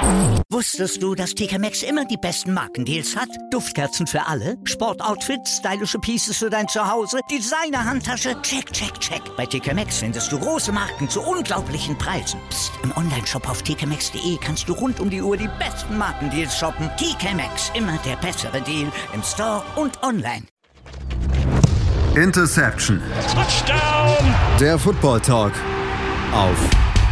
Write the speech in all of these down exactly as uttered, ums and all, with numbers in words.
Wusstest du, dass T K Maxx immer die besten Markendeals hat? Duftkerzen für alle, Sportoutfits, stylische Pieces für dein Zuhause, Designer-Handtasche, check, check, check. Bei T K Maxx findest du große Marken zu unglaublichen Preisen. Psst. Im Onlineshop auf t k maxx punkt d e kannst du rund um die Uhr die besten Markendeals shoppen. T K Maxx, immer der bessere Deal im Store und online. Interception. Touchdown. Der Football Talk auf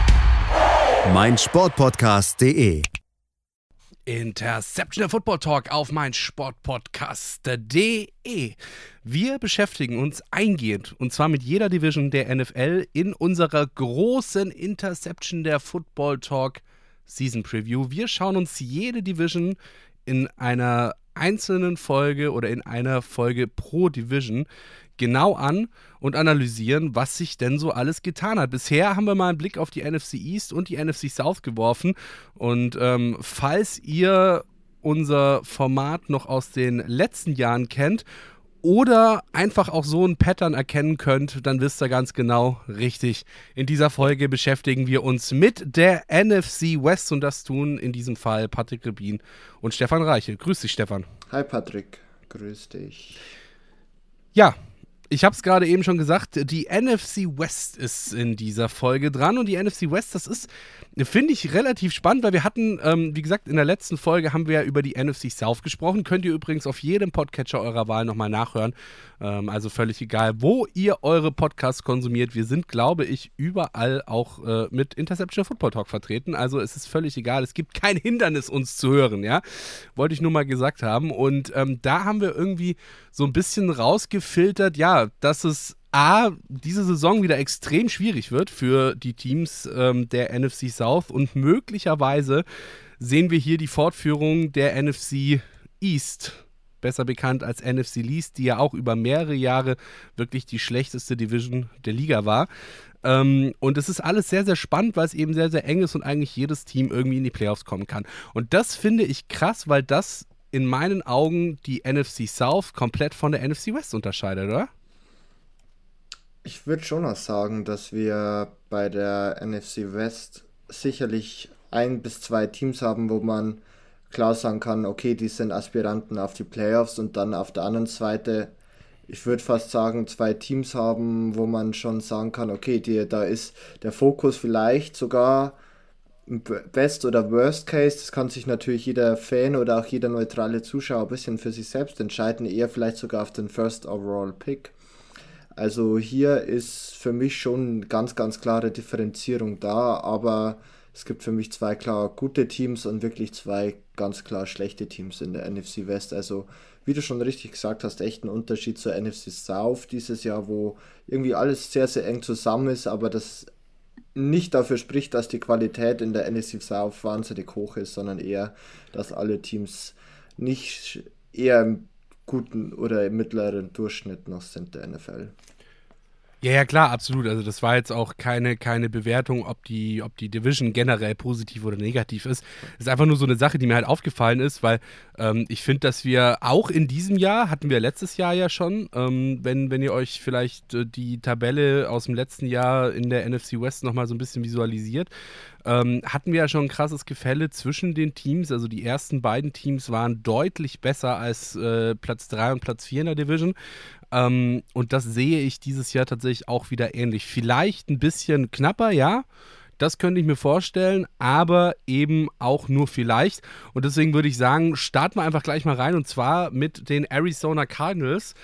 meinsportpodcast punkt de. Interception, der Football Talk auf meinsportpodcast punkt de. Wir beschäftigen uns eingehend, und zwar mit jeder Division der N F L, in unserer großen Interception, der Football Talk Season Preview. Wir schauen uns jede Division in einer einzelnen Folge oder in einer Folge pro Division genau an und analysieren, was sich denn so alles getan hat. Bisher haben wir mal einen Blick auf die N F C East und die N F C South geworfen, und ähm, falls ihr unser Format noch aus den letzten Jahren kennt oder einfach auch so ein Pattern erkennen könnt, dann wisst ihr ganz genau, richtig. In dieser Folge beschäftigen wir uns mit der N F C West, und das tun in diesem Fall Patrick Rebin und Stefan Reichel. Grüß dich, Stefan. Hi Patrick, grüß dich. Ja, ich habe es gerade eben schon gesagt, die N F C West ist in dieser Folge dran, und die N F C West, das ist, finde ich, relativ spannend, weil wir hatten, ähm, wie gesagt, in der letzten Folge haben wir ja über die N F C South gesprochen. Könnt ihr übrigens auf jedem Podcatcher eurer Wahl nochmal nachhören, ähm, also völlig egal, wo ihr eure Podcasts konsumiert. Wir sind, glaube ich, überall auch äh, mit Interception Football Talk vertreten, also es ist völlig egal, es gibt kein Hindernis, uns zu hören, ja, wollte ich nur mal gesagt haben, und ähm, da haben wir irgendwie so ein bisschen rausgefiltert, ja, dass es A, diese Saison wieder extrem schwierig wird für die Teams ähm, der N F C South, und möglicherweise sehen wir hier die Fortführung der N F C East, besser bekannt als N F C Least, die ja auch über mehrere Jahre wirklich die schlechteste Division der Liga war. Ähm, und es ist alles sehr, sehr spannend, weil es eben sehr, sehr eng ist und eigentlich jedes Team irgendwie in die Playoffs kommen kann. Und das finde ich krass, weil das in meinen Augen die N F C South komplett von der N F C West unterscheidet, oder? Ich würde schon noch sagen, dass wir bei der N F C West sicherlich ein bis zwei Teams haben, wo man klar sagen kann, okay, die sind Aspiranten auf die Playoffs, und dann auf der anderen Seite, ich würde fast sagen, zwei Teams haben, wo man schon sagen kann, okay, die, da ist der Fokus vielleicht sogar Best oder Worst Case, das kann sich natürlich jeder Fan oder auch jeder neutrale Zuschauer ein bisschen für sich selbst entscheiden, eher vielleicht sogar auf den First Overall Pick. Also hier ist für mich schon ganz, ganz klare Differenzierung da, aber es gibt für mich zwei klar gute Teams und wirklich zwei ganz klar schlechte Teams in der N F C West. Also wie du schon richtig gesagt hast, echt ein Unterschied zur N F C South dieses Jahr, wo irgendwie alles sehr, sehr eng zusammen ist, aber das nicht dafür spricht, dass die Qualität in der N F C South wahnsinnig hoch ist, sondern eher, dass alle Teams nicht eher im guten oder im mittleren Durchschnitt noch sind der N F L. Ja, ja, klar, absolut. Also das war jetzt auch keine, keine Bewertung, ob die, ob die Division generell positiv oder negativ ist. Das ist einfach nur so eine Sache, die mir halt aufgefallen ist, weil ähm, ich finde, dass wir auch in diesem Jahr, hatten wir letztes Jahr ja schon, ähm, wenn, wenn ihr euch vielleicht äh, die Tabelle aus dem letzten Jahr in der N F C West nochmal so ein bisschen visualisiert, ähm, hatten wir ja schon ein krasses Gefälle zwischen den Teams. Also die ersten beiden Teams waren deutlich besser als äh, Platz drei und Platz vier in der Division. Ähm, und das sehe ich dieses Jahr tatsächlich auch wieder ähnlich. Vielleicht ein bisschen knapper, ja, das könnte ich mir vorstellen, aber eben auch nur vielleicht. Und deswegen würde ich sagen, starten wir einfach gleich mal rein, und zwar mit den Arizona Cardinals.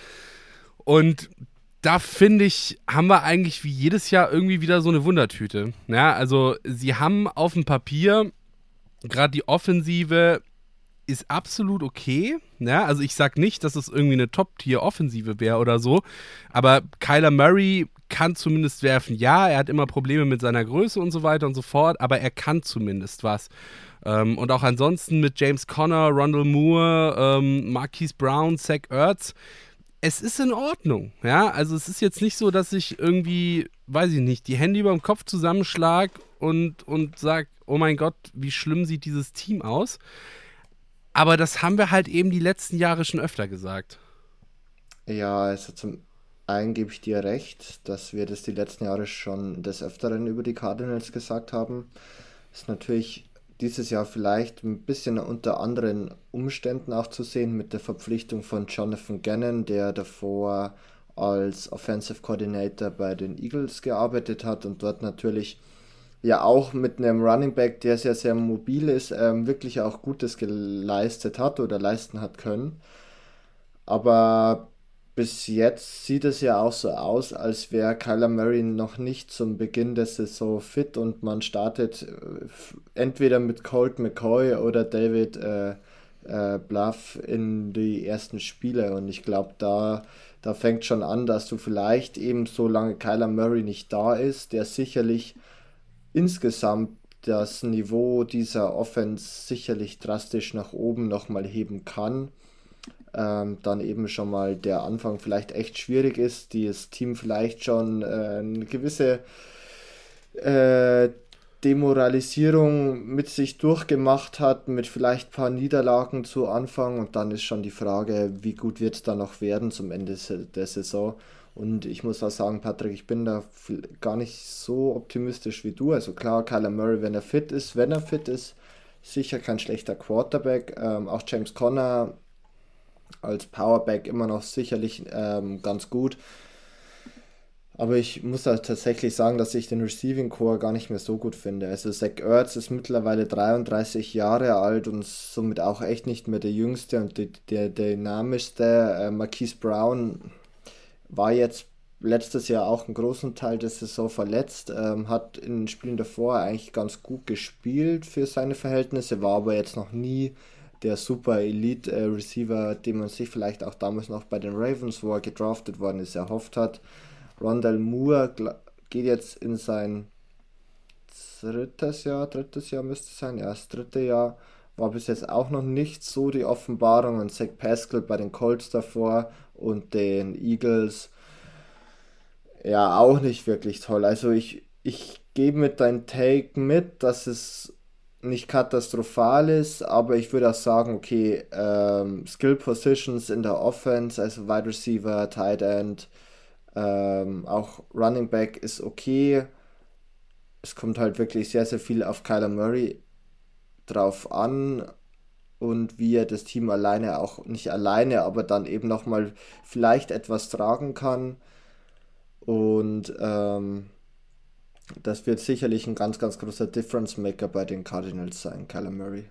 Und da finde ich, haben wir eigentlich wie jedes Jahr irgendwie wieder so eine Wundertüte. Ja, also sie haben auf dem Papier, gerade die Offensive ist absolut okay. Ja, also ich sag nicht, dass es irgendwie eine Top-Tier-Offensive wäre oder so, aber Kyler Murray kann zumindest werfen. Ja, er hat immer Probleme mit seiner Größe und so weiter und so fort, aber er kann zumindest was. Ähm, und auch ansonsten mit James Conner, Rondale Moore, ähm, Marquise Brown, Zach Ertz, es ist in Ordnung, ja, also es ist jetzt nicht so, dass ich irgendwie, weiß ich nicht, die Hände über dem Kopf zusammenschlag und, und sag, oh mein Gott, wie schlimm sieht dieses Team aus. Aber das haben wir halt eben die letzten Jahre schon öfter gesagt. Ja, also zum einen gebe ich dir recht, dass wir das die letzten Jahre schon des Öfteren über die Cardinals gesagt haben. Ist natürlich dieses Jahr vielleicht ein bisschen unter anderen Umständen auch zu sehen mit der Verpflichtung von Jonathan Gannon, der davor als Offensive Coordinator bei den Eagles gearbeitet hat und dort natürlich ja auch mit einem Running Back, der sehr, sehr mobil ist, ähm, wirklich auch Gutes geleistet hat oder leisten hat können. Aber bis jetzt sieht es ja auch so aus, als wäre Kyler Murray noch nicht zum Beginn der Saison fit und man startet äh, f- entweder mit Colt McCoy oder David äh, äh, Bluff in die ersten Spiele. Und ich glaube, da, da fängt schon an, dass du vielleicht eben, solange Kyler Murray nicht da ist, der sicherlich insgesamt das Niveau dieser Offense sicherlich drastisch nach oben nochmal heben kann, ähm, dann eben schon mal der Anfang vielleicht echt schwierig ist, die das Team vielleicht schon äh, eine gewisse äh, Demoralisierung mit sich durchgemacht hat, mit vielleicht ein paar Niederlagen zu Anfang und dann ist schon die Frage, wie gut wird es dann noch werden zum Ende se- der Saison. Und ich muss auch sagen, Patrick, ich bin da viel- gar nicht so optimistisch wie du. Also klar, Kyler Murray, wenn er fit ist, wenn er fit ist, sicher kein schlechter Quarterback. Ähm, auch James Conner als Powerback immer noch sicherlich ähm, ganz gut. Aber ich muss da tatsächlich sagen, dass ich den Receiving Core gar nicht mehr so gut finde. Also Zach Ertz ist mittlerweile dreiunddreißig Jahre alt und somit auch echt nicht mehr der jüngste und der, der, der dynamischste. Äh, Marquise Brown war jetzt letztes Jahr auch einen großen Teil der Saison verletzt, ähm, hat in den Spielen davor eigentlich ganz gut gespielt für seine Verhältnisse, war aber jetzt noch nie der super Elite äh, Receiver, den man sich vielleicht auch damals noch bei den Ravens, wo er gedraftet worden ist, erhofft hat. Rondell Moore gl- geht jetzt in sein drittes Jahr, drittes Jahr müsste es sein, ja, das dritte Jahr, war bis jetzt auch noch nicht so die Offenbarung und Zach Pascal bei den Colts davor und den Eagles ja auch nicht wirklich toll. Also ich, ich gebe mit deinem Take mit, dass es nicht katastrophal ist, aber ich würde auch sagen, okay, ähm, Skill Positions in der Offense, also Wide Receiver, Tight End, ähm, auch Running Back ist okay. Es kommt halt wirklich sehr, sehr viel auf Kyler Murray drauf an und wie er das Team alleine auch, nicht alleine, aber dann eben nochmal vielleicht etwas tragen kann. Und ähm, das wird sicherlich ein ganz, ganz großer Difference Maker bei den Cardinals sein, Kyler Murray.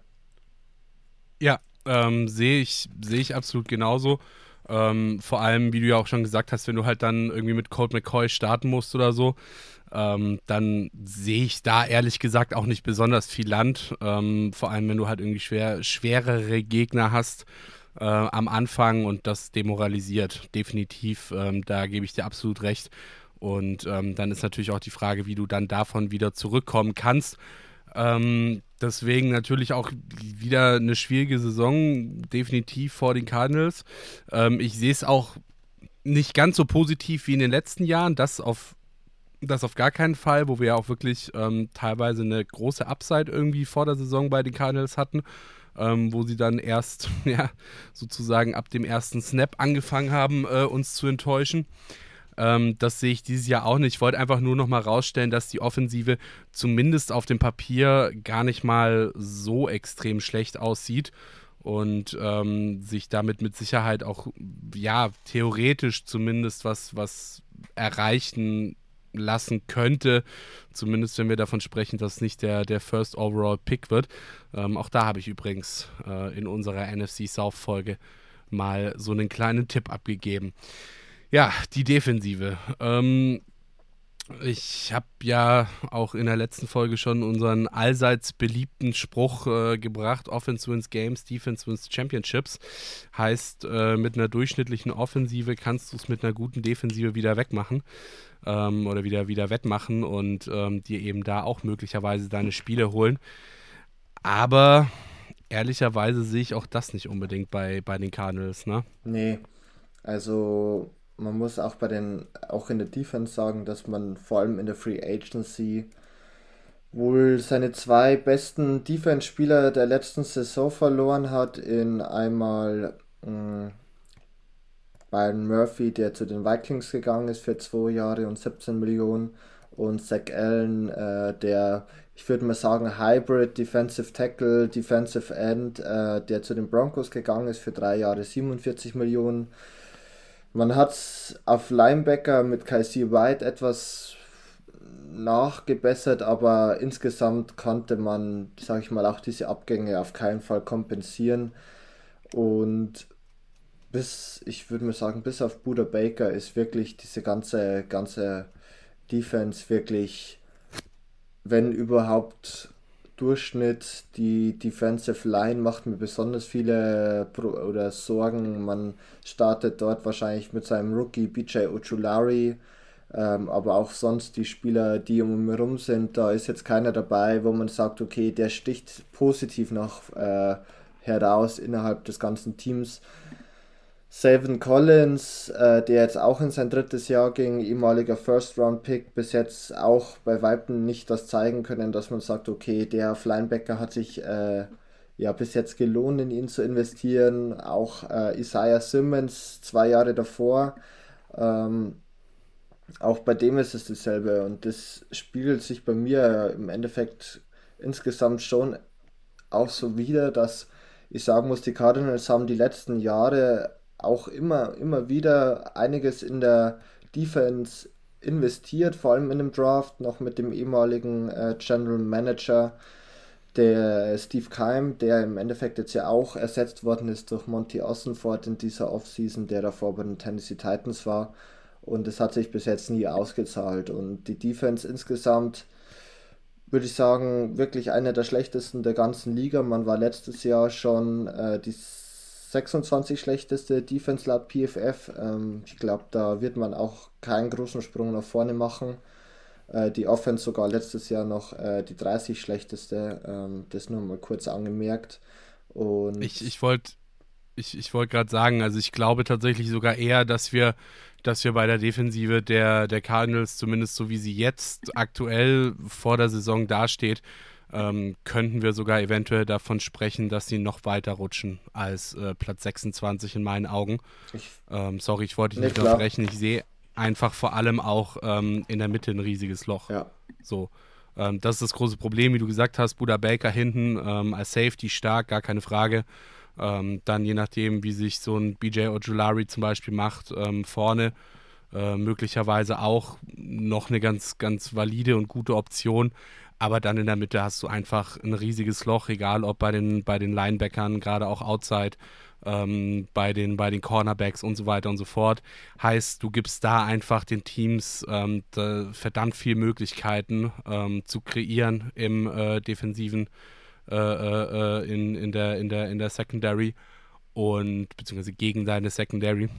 Ja, ähm, sehe ich, sehe ich absolut genauso. Ähm, vor allem, wie du ja auch schon gesagt hast, wenn du halt dann irgendwie mit Colt McCoy starten musst oder so, ähm, dann sehe ich da ehrlich gesagt auch nicht besonders viel Land. Ähm, vor allem, wenn du halt irgendwie schwer, schwerere Gegner hast äh, am Anfang und das demoralisiert. Definitiv, ähm, da gebe ich dir absolut recht. Und ähm, dann ist natürlich auch die Frage, wie du dann davon wieder zurückkommen kannst. Ähm, deswegen natürlich auch wieder eine schwierige Saison, definitiv vor den Cardinals. Ähm, ich sehe es auch nicht ganz so positiv wie in den letzten Jahren, das auf, das auf gar keinen Fall, wo wir ja auch wirklich ähm, teilweise eine große Upside irgendwie vor der Saison bei den Cardinals hatten, ähm, wo sie dann erst ja, sozusagen ab dem ersten Snap angefangen haben, äh, uns zu enttäuschen. Ähm, das sehe ich dieses Jahr auch nicht. Ich wollte einfach nur noch mal rausstellen, dass die Offensive zumindest auf dem Papier gar nicht mal so extrem schlecht aussieht und ähm, sich damit mit Sicherheit auch, ja, theoretisch zumindest was, was erreichen lassen könnte. Zumindest wenn wir davon sprechen, dass es nicht der, der First Overall Pick wird. Ähm, auch da habe ich übrigens äh, in unserer N F C South Folge mal so einen kleinen Tipp abgegeben. Ja, die Defensive. Ähm, ich habe ja auch in der letzten Folge schon unseren allseits beliebten Spruch äh, gebracht, Offense wins Games, Defense wins Championships. Heißt, äh, mit einer durchschnittlichen Offensive kannst du es mit einer guten Defensive wieder wegmachen ähm, oder wieder, wieder wettmachen und ähm, dir eben da auch möglicherweise deine Spiele holen. Aber ehrlicherweise sehe ich auch das nicht unbedingt bei, bei den Cardinals, ne? Nee, also man muss auch bei den, auch in der Defense sagen, dass man vor allem in der Free Agency wohl seine zwei besten Defense-Spieler der letzten Saison verloren hat, in einmal mh, Byron Murphy, der zu den Vikings gegangen ist für zwei Jahre und siebzehn Millionen und Zach Allen, äh, der, ich würde mal sagen, Hybrid, Defensive Tackle, Defensive End, äh, der zu den Broncos gegangen ist für drei Jahre siebenundvierzig Millionen. Man hat auf Linebacker mit K C White etwas nachgebessert, aber insgesamt konnte man, sage ich mal, auch diese Abgänge auf keinen Fall kompensieren. Und bis, ich würde mal sagen, bis auf Buda Baker ist wirklich diese ganze, ganze Defense wirklich, wenn überhaupt, Durchschnitt. Die Defensive Line macht mir besonders viele Pro- oder Sorgen. Man startet dort wahrscheinlich mit seinem Rookie B J Ojulari, ähm, aber auch sonst die Spieler, die um ihn herum sind, da ist jetzt keiner dabei, wo man sagt, okay, der sticht positiv noch äh, heraus innerhalb des ganzen Teams. Savin Collins, äh, der jetzt auch in sein drittes Jahr ging, ehemaliger First-Round-Pick, bis jetzt auch bei Weitem nicht das zeigen können, dass man sagt, okay, der auf Linebacker hat sich äh, ja bis jetzt gelohnt, in ihn zu investieren. Auch äh, Isaiah Simmons, zwei Jahre davor, ähm, auch bei dem ist es dasselbe und das spiegelt sich bei mir im Endeffekt insgesamt schon auch so wieder, dass ich sagen muss, die Cardinals haben die letzten Jahre auch immer, immer wieder einiges in der Defense investiert, vor allem in dem Draft, noch mit dem ehemaligen äh, General Manager, der Steve Keim, der im Endeffekt jetzt ja auch ersetzt worden ist durch Monty Ossenfort in dieser Offseason, der davor bei den Tennessee Titans war. Und es hat sich bis jetzt nie ausgezahlt. Und die Defense insgesamt, würde ich sagen, wirklich eine der schlechtesten der ganzen Liga. Man war letztes Jahr schon äh, die sechsundzwanzig schlechteste Defense laut P F F. Ähm, ich glaube, da wird man auch keinen großen Sprung nach vorne machen. Äh, die Offense sogar letztes Jahr noch äh, die dreißig schlechteste. Ähm, das nur mal kurz angemerkt. Und Ich, ich wollte ich, ich wollt gerade sagen, also ich glaube tatsächlich sogar eher, dass wir, dass wir bei der Defensive der, der Cardinals, zumindest so wie sie jetzt aktuell vor der Saison dasteht, ähm, könnten wir sogar eventuell davon sprechen, dass sie noch weiter rutschen als äh, Platz sechsundzwanzig in meinen Augen. ich, Ähm, sorry, ich wollte dich ne, nicht klar. unterbrechen. Ich sehe einfach vor allem auch ähm, in der Mitte ein riesiges Loch. Ja, So, ähm, das ist das große Problem, wie du gesagt hast. Buda Baker hinten ähm, als Safety stark, gar keine Frage. Ähm, dann je nachdem, wie sich so ein B J Ojulari zum Beispiel macht, ähm, vorne äh, möglicherweise auch noch eine ganz, ganz valide und gute Option. Aber dann in der Mitte hast du einfach ein riesiges Loch, egal ob bei den, bei den Linebackern, gerade auch Outside, ähm, bei den, bei den Cornerbacks und so weiter und so fort. Heißt, du gibst da einfach den Teams ähm, da verdammt viel Möglichkeiten ähm, zu kreieren im äh, defensiven, äh, äh, in, in, der, in, der, in der Secondary und beziehungsweise gegen deine Secondary.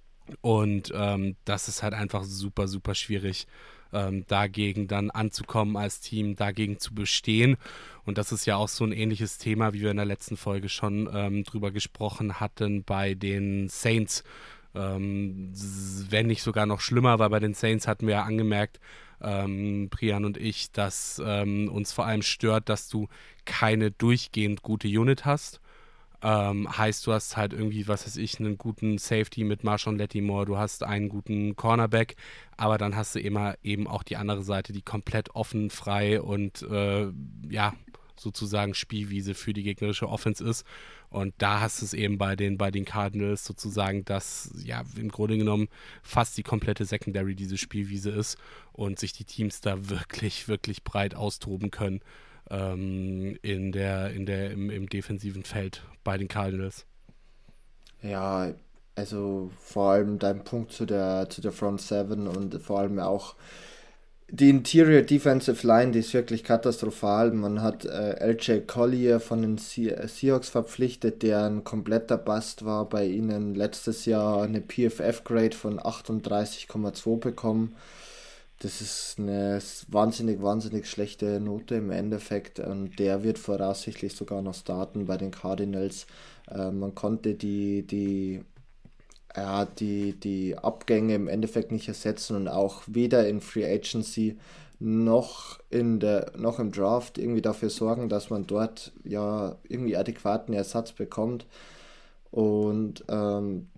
Und ähm, das ist halt einfach super, super schwierig, ähm, dagegen dann anzukommen als Team, dagegen zu bestehen. Und das ist ja auch so ein ähnliches Thema, wie wir in der letzten Folge schon ähm, drüber gesprochen hatten bei den Saints. Ähm, wenn nicht sogar noch schlimmer, weil bei den Saints hatten wir ja angemerkt, ähm, Priyan und ich, dass ähm, uns vor allem stört, dass du keine durchgehend gute Unit hast. Ähm, heißt, du hast halt irgendwie, was weiß ich, einen guten Safety mit Marshawn Lattimore, du hast einen guten Cornerback, aber dann hast du immer eben auch die andere Seite, die komplett offen, frei und äh, ja, sozusagen Spielwiese für die gegnerische Offense ist. Und da hast du es eben bei den, bei den Cardinals sozusagen, dass ja im Grunde genommen fast die komplette Secondary diese Spielwiese ist und sich die Teams da wirklich, wirklich breit austoben können. In der, in der, im, im defensiven Feld bei den Cardinals. ja, also vor allem dein Punkt zu der, zu der Front Seven und vor allem auch die Interior Defensive Line, die ist wirklich katastrophal. Man hat äh, L J Collier von den Se- Seahawks verpflichtet, der ein kompletter Bust war. Bei ihnen letztes Jahr eine P F F-Grade von achtunddreißig Komma zwei bekommen. Das ist eine wahnsinnig, wahnsinnig schlechte Note im Endeffekt und der wird voraussichtlich sogar noch starten bei den Cardinals. Äh, man konnte die, die ja, die, die Abgänge im Endeffekt nicht ersetzen und auch weder in Free Agency noch in der noch im Draft irgendwie dafür sorgen, dass man dort ja irgendwie adäquaten Ersatz bekommt. Und ähm,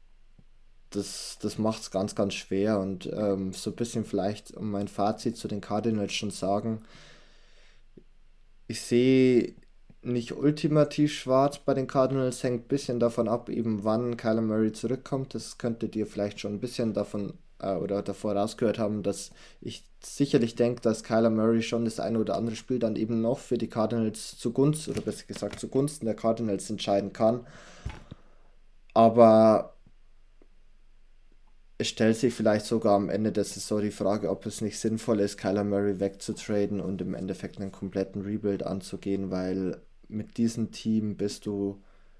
das, das macht es ganz, ganz schwer. Und ähm, so ein bisschen vielleicht, um mein Fazit zu den Cardinals schon sagen, ich sehe nicht ultimativ schwarz bei den Cardinals, hängt ein bisschen davon ab, eben wann Kyler Murray zurückkommt. Das könntet ihr vielleicht schon ein bisschen davon äh, oder davor rausgehört haben, dass ich sicherlich denke, dass Kyler Murray schon das eine oder andere Spiel dann eben noch für die Cardinals zugunsten, oder besser gesagt zugunsten der Cardinals entscheiden kann. Aber es stellt sich vielleicht sogar am Ende der Saison die Frage, ob es nicht sinnvoll ist, Kyler Murray wegzutraden und im Endeffekt einen kompletten Rebuild anzugehen, weil mit diesem Team bist du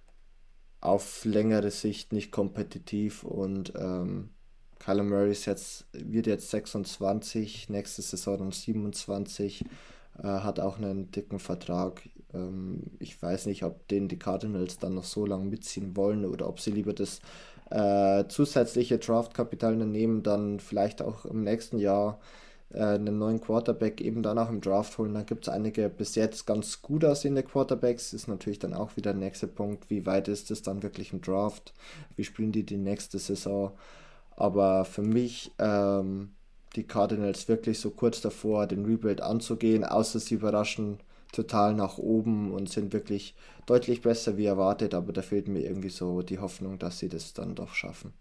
auf längere Sicht nicht kompetitiv und ähm, Kyler Murray ist jetzt, wird jetzt sechsundzwanzig, nächste Saison dann siebenundzwanzig, äh, hat auch einen dicken Vertrag. Ähm, ich weiß nicht, ob den die Cardinals dann noch so lange mitziehen wollen oder ob sie lieber das äh, zusätzliche Draftkapital nehmen, dann vielleicht auch im nächsten Jahr einen neuen Quarterback eben danach im Draft holen. Dann gibt es einige bis jetzt ganz gut aussehende Quarterbacks. Ist natürlich dann auch wieder der nächste Punkt, wie weit ist es dann wirklich im Draft? Wie spielen die die nächste Saison? Aber für mich ähm, die Cardinals wirklich so kurz davor, den Rebuild anzugehen, außer sie überraschen total nach oben und sind wirklich deutlich besser wie erwartet, aber da fehlt mir irgendwie so die Hoffnung, dass sie das dann doch schaffen.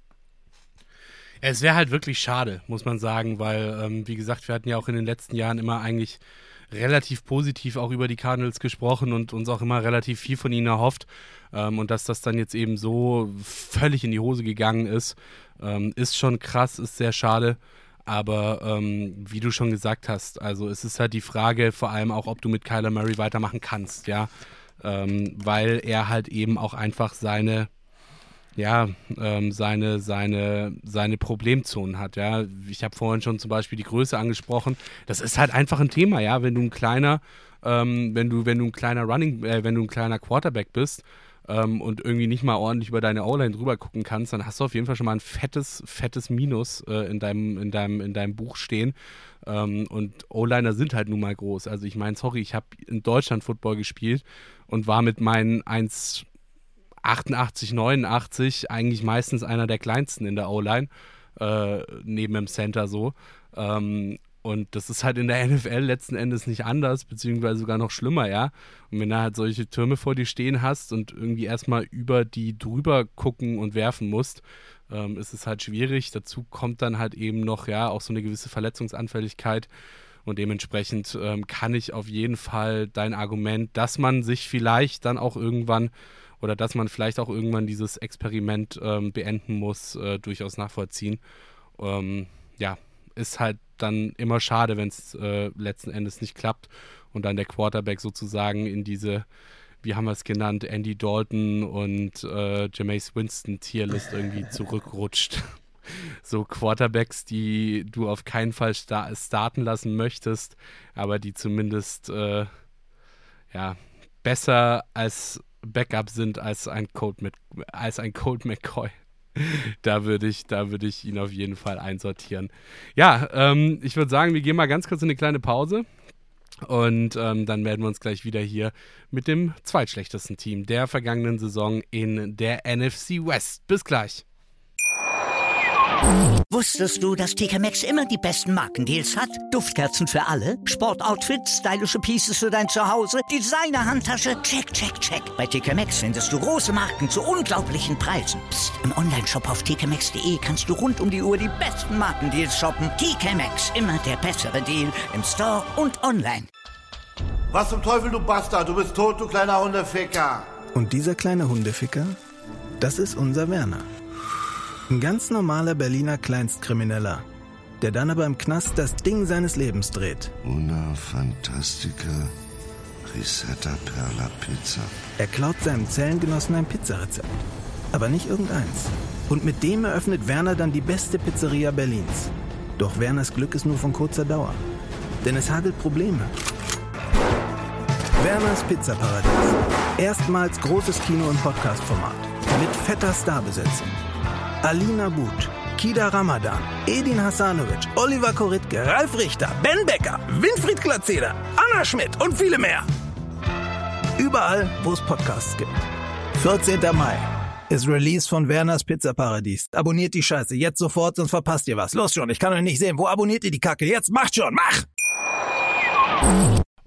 Es wäre halt wirklich schade, muss man sagen, weil, ähm, wie gesagt, wir hatten ja auch in den letzten Jahren immer eigentlich relativ positiv auch über die Cardinals gesprochen und uns auch immer relativ viel von ihnen erhofft. Ähm, und dass das dann jetzt eben so völlig in die Hose gegangen ist, ähm, ist schon krass, ist sehr schade. Aber ähm, wie du schon gesagt hast, also es ist halt die Frage vor allem auch, ob du mit Kyler Murray weitermachen kannst, ja, ähm, weil er halt eben auch einfach seine ja, ähm, seine, seine, seine Problemzonen hat, ja. Ich habe vorhin schon zum Beispiel die Größe angesprochen. Das ist halt einfach ein Thema, ja. Wenn du ein kleiner, ähm, wenn du, wenn du ein kleiner Running, äh, wenn du ein kleiner Quarterback bist ähm, und irgendwie nicht mal ordentlich über deine O-Line drüber gucken kannst, dann hast du auf jeden Fall schon mal ein fettes, fettes Minus äh, in deinem, in deinem, in deinem Buch stehen. Ähm, und O-Liner sind halt nun mal groß. Also ich meine, sorry, ich habe in Deutschland Football gespielt und war mit meinen eins achtundachtzig, neunundachtzig eigentlich meistens einer der kleinsten in der O-Line, äh, neben dem Center so. Ähm, und das ist halt in der N F L letzten Endes nicht anders, beziehungsweise sogar noch schlimmer, ja. Und wenn du halt solche Türme vor dir stehen hast und irgendwie erstmal über die drüber gucken und werfen musst, ähm, ist es halt schwierig. Dazu kommt dann halt eben noch, ja, auch so eine gewisse Verletzungsanfälligkeit. Und dementsprechend ähm, kann ich auf jeden Fall dein Argument, dass man sich vielleicht dann auch irgendwann oder dass man vielleicht auch irgendwann dieses Experiment ähm, beenden muss, äh, durchaus nachvollziehen. Ähm, ja, ist halt dann immer schade, wenn es äh, letzten Endes nicht klappt und dann der Quarterback sozusagen in diese, wie haben wir es genannt, Andy Dalton und äh, Jameis Winston Tierlist irgendwie zurückrutscht. So Quarterbacks, die du auf keinen Fall sta- starten lassen möchtest, aber die zumindest äh, ja, besser als Backup sind als ein Colt, mit, als ein Colt McCoy. Da würde ich, da würde ich ihn auf jeden Fall einsortieren. Ja, ähm, ich würde sagen, wir gehen mal ganz kurz in eine kleine Pause und ähm, dann melden wir uns gleich wieder hier mit dem zweitschlechtesten Team der vergangenen Saison in der N F C West. Bis gleich. Wusstest du, dass T K Maxx immer die besten Markendeals hat? Duftkerzen für alle, Sportoutfits, stylische Pieces für dein Zuhause, Designer-Handtasche, check, check, check. Bei T K Maxx findest du große Marken zu unglaublichen Preisen. Psst. Im Onlineshop auf t k maxx punkt d e kannst du rund um die Uhr die besten Markendeals shoppen. T K Maxx, immer der bessere Deal im Store und online. Was zum Teufel, du Bastard? Du bist tot, du kleiner Hundeficker. Und dieser kleine Hundeficker, das ist unser Werner. Ein ganz normaler Berliner Kleinstkrimineller, der dann aber im Knast das Ding seines Lebens dreht. Una Fantastica Risetta Perla Pizza. Er klaut seinem Zellengenossen ein Pizzarezept, aber nicht irgendeins. Und mit dem eröffnet Werner dann die beste Pizzeria Berlins. Doch Werners Glück ist nur von kurzer Dauer, denn es hagelt Probleme. Werners Pizzaparadies. Erstmals großes Kino- und Podcast-Format mit fetter Starbesetzung. Alina But, Kida Ramadan, Edin Hasanovic, Oliver Koritke, Ralf Richter, Ben Becker, Winfried Glatzeder, Anna Schmidt und viele mehr. Überall, wo es Podcasts gibt. vierzehnten Mai ist Release von Werners Pizzaparadies. Abonniert die Scheiße jetzt sofort, sonst verpasst ihr was. Los schon, ich kann euch nicht sehen. Wo abonniert ihr die Kacke? Jetzt macht schon, mach!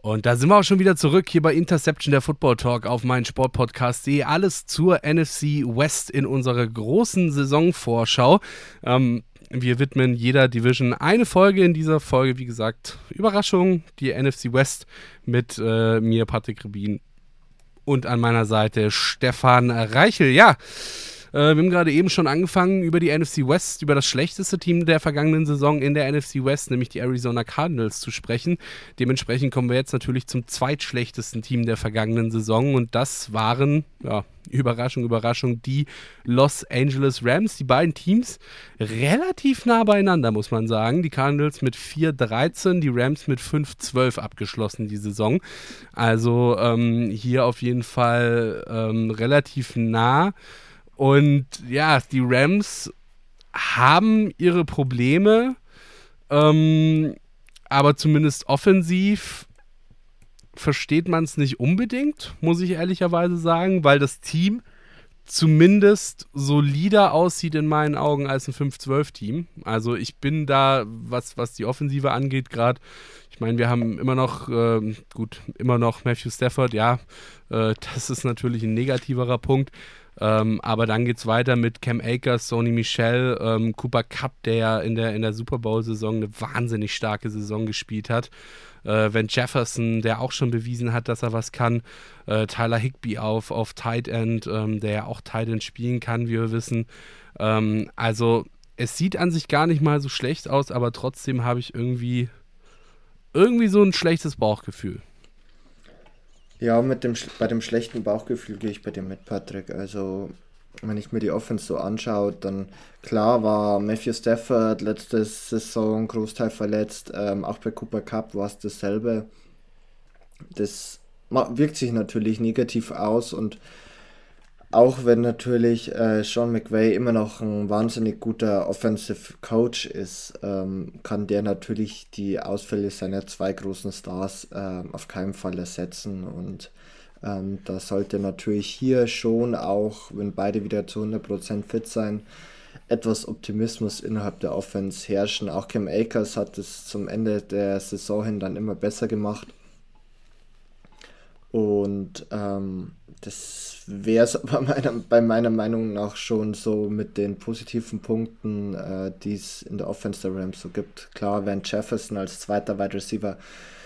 Und da sind wir auch schon wieder zurück hier bei Interception, der Football Talk auf meinen Sportpodcast punkt de. Alles zur N F C West in unserer großen Saisonvorschau. Ähm, wir widmen jeder Division eine Folge. In dieser Folge, wie gesagt, Überraschung, die N F C West mit äh, mir, Patrick Rebin, und an meiner Seite Stefan Reichel. Ja, äh, wir haben gerade eben schon angefangen, über die N F C West, über das schlechteste Team der vergangenen Saison in der N F C West, nämlich die Arizona Cardinals, zu sprechen. Dementsprechend kommen wir jetzt natürlich zum zweitschlechtesten Team der vergangenen Saison, und das waren, ja, Überraschung, Überraschung, die Los Angeles Rams. Die beiden Teams relativ nah beieinander, muss man sagen. Die Cardinals mit vier dreizehn, die Rams mit fünf zwölf abgeschlossen die Saison. Also ähm, hier auf jeden Fall ähm, relativ nah. Und ja, die Rams haben ihre Probleme, ähm, aber zumindest offensiv versteht man es nicht unbedingt, muss ich ehrlicherweise sagen, weil das Team zumindest solider aussieht in meinen Augen als ein fünf zwölf Team. Also ich bin da, was, was die Offensive angeht, gerade, ich meine, wir haben immer noch, äh, gut, immer noch Matthew Stafford, ja, äh, das ist natürlich ein negativerer Punkt. Ähm, aber dann geht's weiter mit Cam Akers, Sony Michel, ähm, Cooper Kupp, der ja in der, in der Super Bowl-Saison eine wahnsinnig starke Saison gespielt hat. Äh, Van Jefferson, der auch schon bewiesen hat, dass er was kann. Äh, Tyler Higbee auf, auf Tight End, ähm, der ja auch Tight End spielen kann, wie wir wissen. Ähm, also es sieht an sich gar nicht mal so schlecht aus, aber trotzdem habe ich irgendwie, irgendwie so ein schlechtes Bauchgefühl. Ja, mit dem, bei dem schlechten Bauchgefühl gehe ich bei dir mit, Patrick. Also, wenn ich mir die Offense so anschaue, dann klar war Matthew Stafford letzte Saison Großteil verletzt. Ähm, auch bei Cooper Kupp war es dasselbe. Das wirkt sich natürlich negativ aus, und auch wenn natürlich äh, Sean McVay immer noch ein wahnsinnig guter Offensive Coach ist, ähm, kann der natürlich die Ausfälle seiner zwei großen Stars äh, auf keinen Fall ersetzen, und ähm, da sollte natürlich hier schon auch, wenn beide wieder zu hundert Prozent fit sein, etwas Optimismus innerhalb der Offense herrschen. Auch Cam Akers hat es zum Ende der Saison hin dann immer besser gemacht. Und ähm, das wäre es aber meiner, bei meiner Meinung nach schon so mit den positiven Punkten, äh, die es in der Offense der Rams so gibt. Klar, Van Jefferson als zweiter Wide Receiver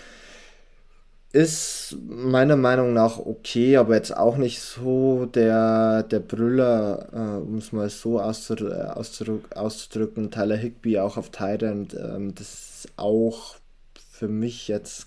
ist meiner Meinung nach okay, aber jetzt auch nicht so der, der Brüller, äh, um es mal so auszudrücken, auszudrück, auszudrücken. Tyler Higbee auch auf Tight End, ähm, das ist auch für mich jetzt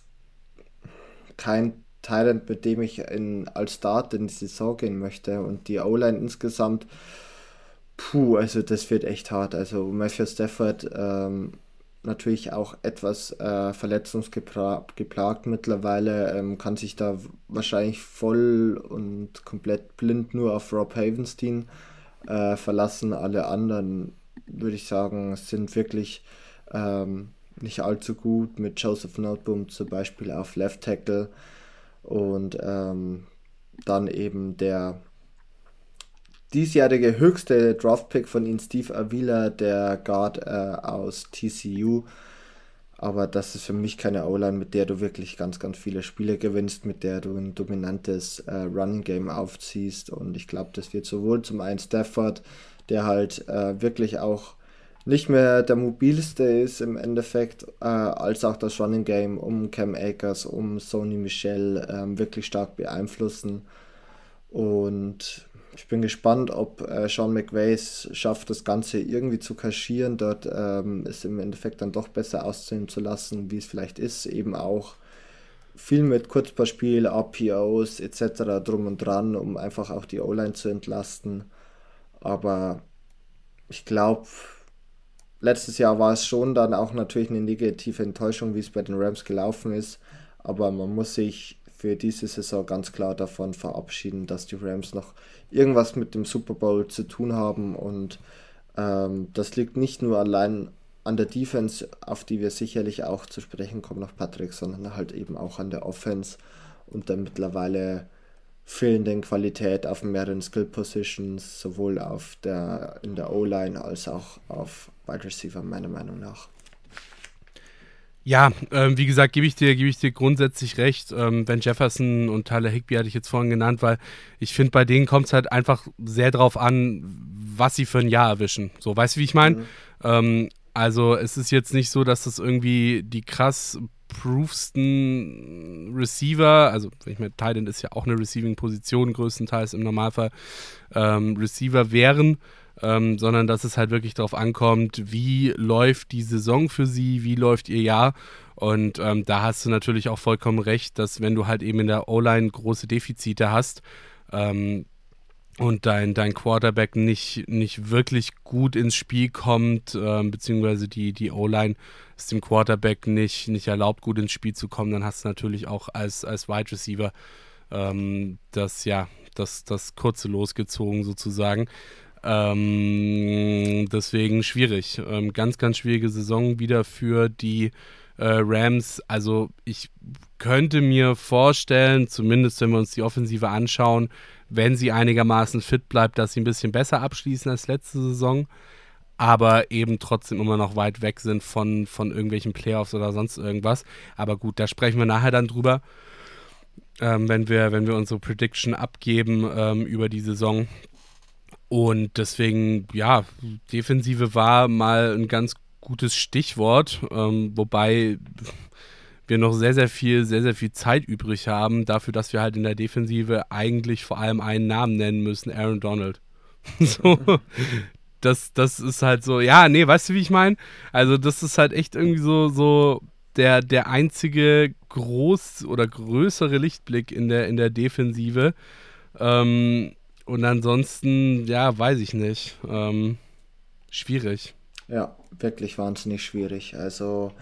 kein Thailand, mit dem ich in, als Start in die Saison gehen möchte, und die O-Line insgesamt, puh, also das wird echt hart. Also Matthew Stafford ähm, natürlich auch etwas äh, verletzungsgeplagt mittlerweile, ähm, kann sich da wahrscheinlich voll und komplett blind nur auf Rob Havenstein äh, verlassen. Alle anderen, würde ich sagen, sind wirklich ähm, nicht allzu gut, mit Joseph Noteboom zum Beispiel auf Left Tackle. Und ähm, dann eben der diesjährige höchste Draftpick von ihm, Steve Avila, der Guard äh, aus T C U. Aber das ist für mich keine O-Line, mit der du wirklich ganz, ganz viele Spiele gewinnst, mit der du ein dominantes äh, Running Game aufziehst. Und ich glaube, das wird sowohl zum einen Stafford, der halt äh, wirklich auch nicht mehr der mobilste ist im Endeffekt, äh, als auch das Running Game um Cam Akers, um Sony Michel ähm, wirklich stark beeinflussen. Und ich bin gespannt, ob äh, Sean McVay es schafft, das Ganze irgendwie zu kaschieren, dort ähm, es im Endeffekt dann doch besser aussehen zu lassen, wie es vielleicht ist, eben auch viel mit Kurzpassspiel, R P Os et cetera drum und dran, um einfach auch die O-Line zu entlasten. Aber ich glaube, letztes Jahr war es schon dann auch natürlich eine negative Enttäuschung, wie es bei den Rams gelaufen ist, aber man muss sich für diese Saison ganz klar davon verabschieden, dass die Rams noch irgendwas mit dem Super Bowl zu tun haben, und ähm, das liegt nicht nur allein an der Defense, auf die wir sicherlich auch zu sprechen kommen noch, Patrick, sondern halt eben auch an der Offense und der mittlerweile fehlenden Qualität auf mehreren Skill Positions, sowohl auf der in der O-Line als auch auf Wide Receiver, meiner Meinung nach. Ja, ähm, wie gesagt, gebe ich dir, gebe ich dir grundsätzlich recht. Ähm, Ben Jefferson und Tyler Higbee hatte ich jetzt vorhin genannt, weil ich finde, bei denen kommt es halt einfach sehr drauf an, was sie für ein Jahr erwischen. So, weißt du, wie ich meine? Mhm. Ähm, also es ist jetzt nicht so, dass das irgendwie die krass proofsten Receiver, also ich meine, Tight End ist ja auch eine Receiving-Position größtenteils im Normalfall, ähm, Receiver wären. Ähm, sondern dass es halt wirklich darauf ankommt, wie läuft die Saison für sie, wie läuft ihr Jahr. Und ähm, da hast du natürlich auch vollkommen recht, dass wenn du halt eben in der O-Line große Defizite hast ähm, und dein, dein Quarterback nicht, nicht wirklich gut ins Spiel kommt, ähm, beziehungsweise die, die O-Line es dem Quarterback nicht, nicht erlaubt, gut ins Spiel zu kommen, dann hast du natürlich auch als, als Wide Receiver ähm, das, ja, das, das kurze losgezogen sozusagen. Ähm, deswegen schwierig. Ähm, ganz, ganz schwierige Saison wieder für die äh, Rams. Also ich könnte mir vorstellen, zumindest wenn wir uns die Offensive anschauen, wenn sie einigermaßen fit bleibt, dass sie ein bisschen besser abschließen als letzte Saison, aber eben trotzdem immer noch weit weg sind von, von irgendwelchen Playoffs oder sonst irgendwas. Aber gut, da sprechen wir nachher dann drüber, ähm, wenn wir, wenn wir unsere Prediction abgeben ähm, über die Saison. Und deswegen, ja, Defensive war mal ein ganz gutes Stichwort, ähm, wobei wir noch sehr, sehr viel, sehr, sehr viel Zeit übrig haben, dafür, dass wir halt in der Defensive eigentlich vor allem einen Namen nennen müssen, Aaron Donald. So, das, das ist halt so, ja, nee, weißt du, wie ich meine? Also das ist halt echt irgendwie so, so der, der einzige groß oder größere Lichtblick in der, in der Defensive. Ähm, Und ansonsten, ja, weiß ich nicht. Ähm, schwierig. Ja, wirklich wahnsinnig schwierig. Also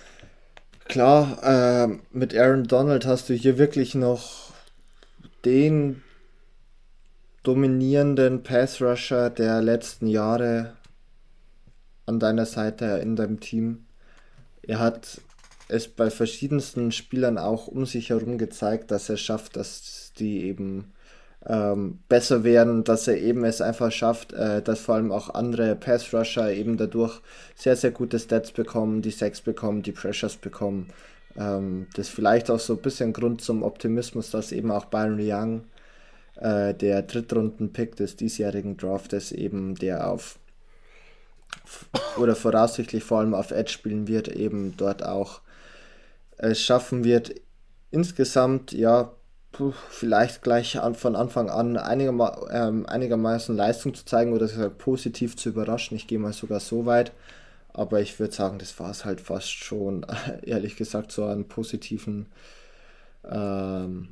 klar, äh, mit Aaron Donald hast du hier wirklich noch den dominierenden Pass-Rusher der letzten Jahre an deiner Seite in deinem Team. Er hat es bei verschiedensten Spielern auch um sich herum gezeigt, dass er schafft, dass die eben Ähm, besser werden, dass er eben es einfach schafft, äh, dass vor allem auch andere Pass-Rusher eben dadurch sehr, sehr gute Stats bekommen, die Sacks bekommen, die Pressures bekommen. Ähm, das ist vielleicht auch so ein bisschen Grund zum Optimismus, dass eben auch Byron Young, äh, der Drittrunden-Pick des diesjährigen Draftes, eben der auf oder voraussichtlich vor allem auf Edge spielen wird, eben dort auch es schaffen wird, insgesamt, ja, vielleicht gleich an, von Anfang an einigerma- ähm, einigermaßen Leistung zu zeigen oder gesagt, positiv zu überraschen. Ich gehe mal sogar so weit. Aber ich würde sagen, das war es halt fast schon, ehrlich gesagt, so an positiven ähm,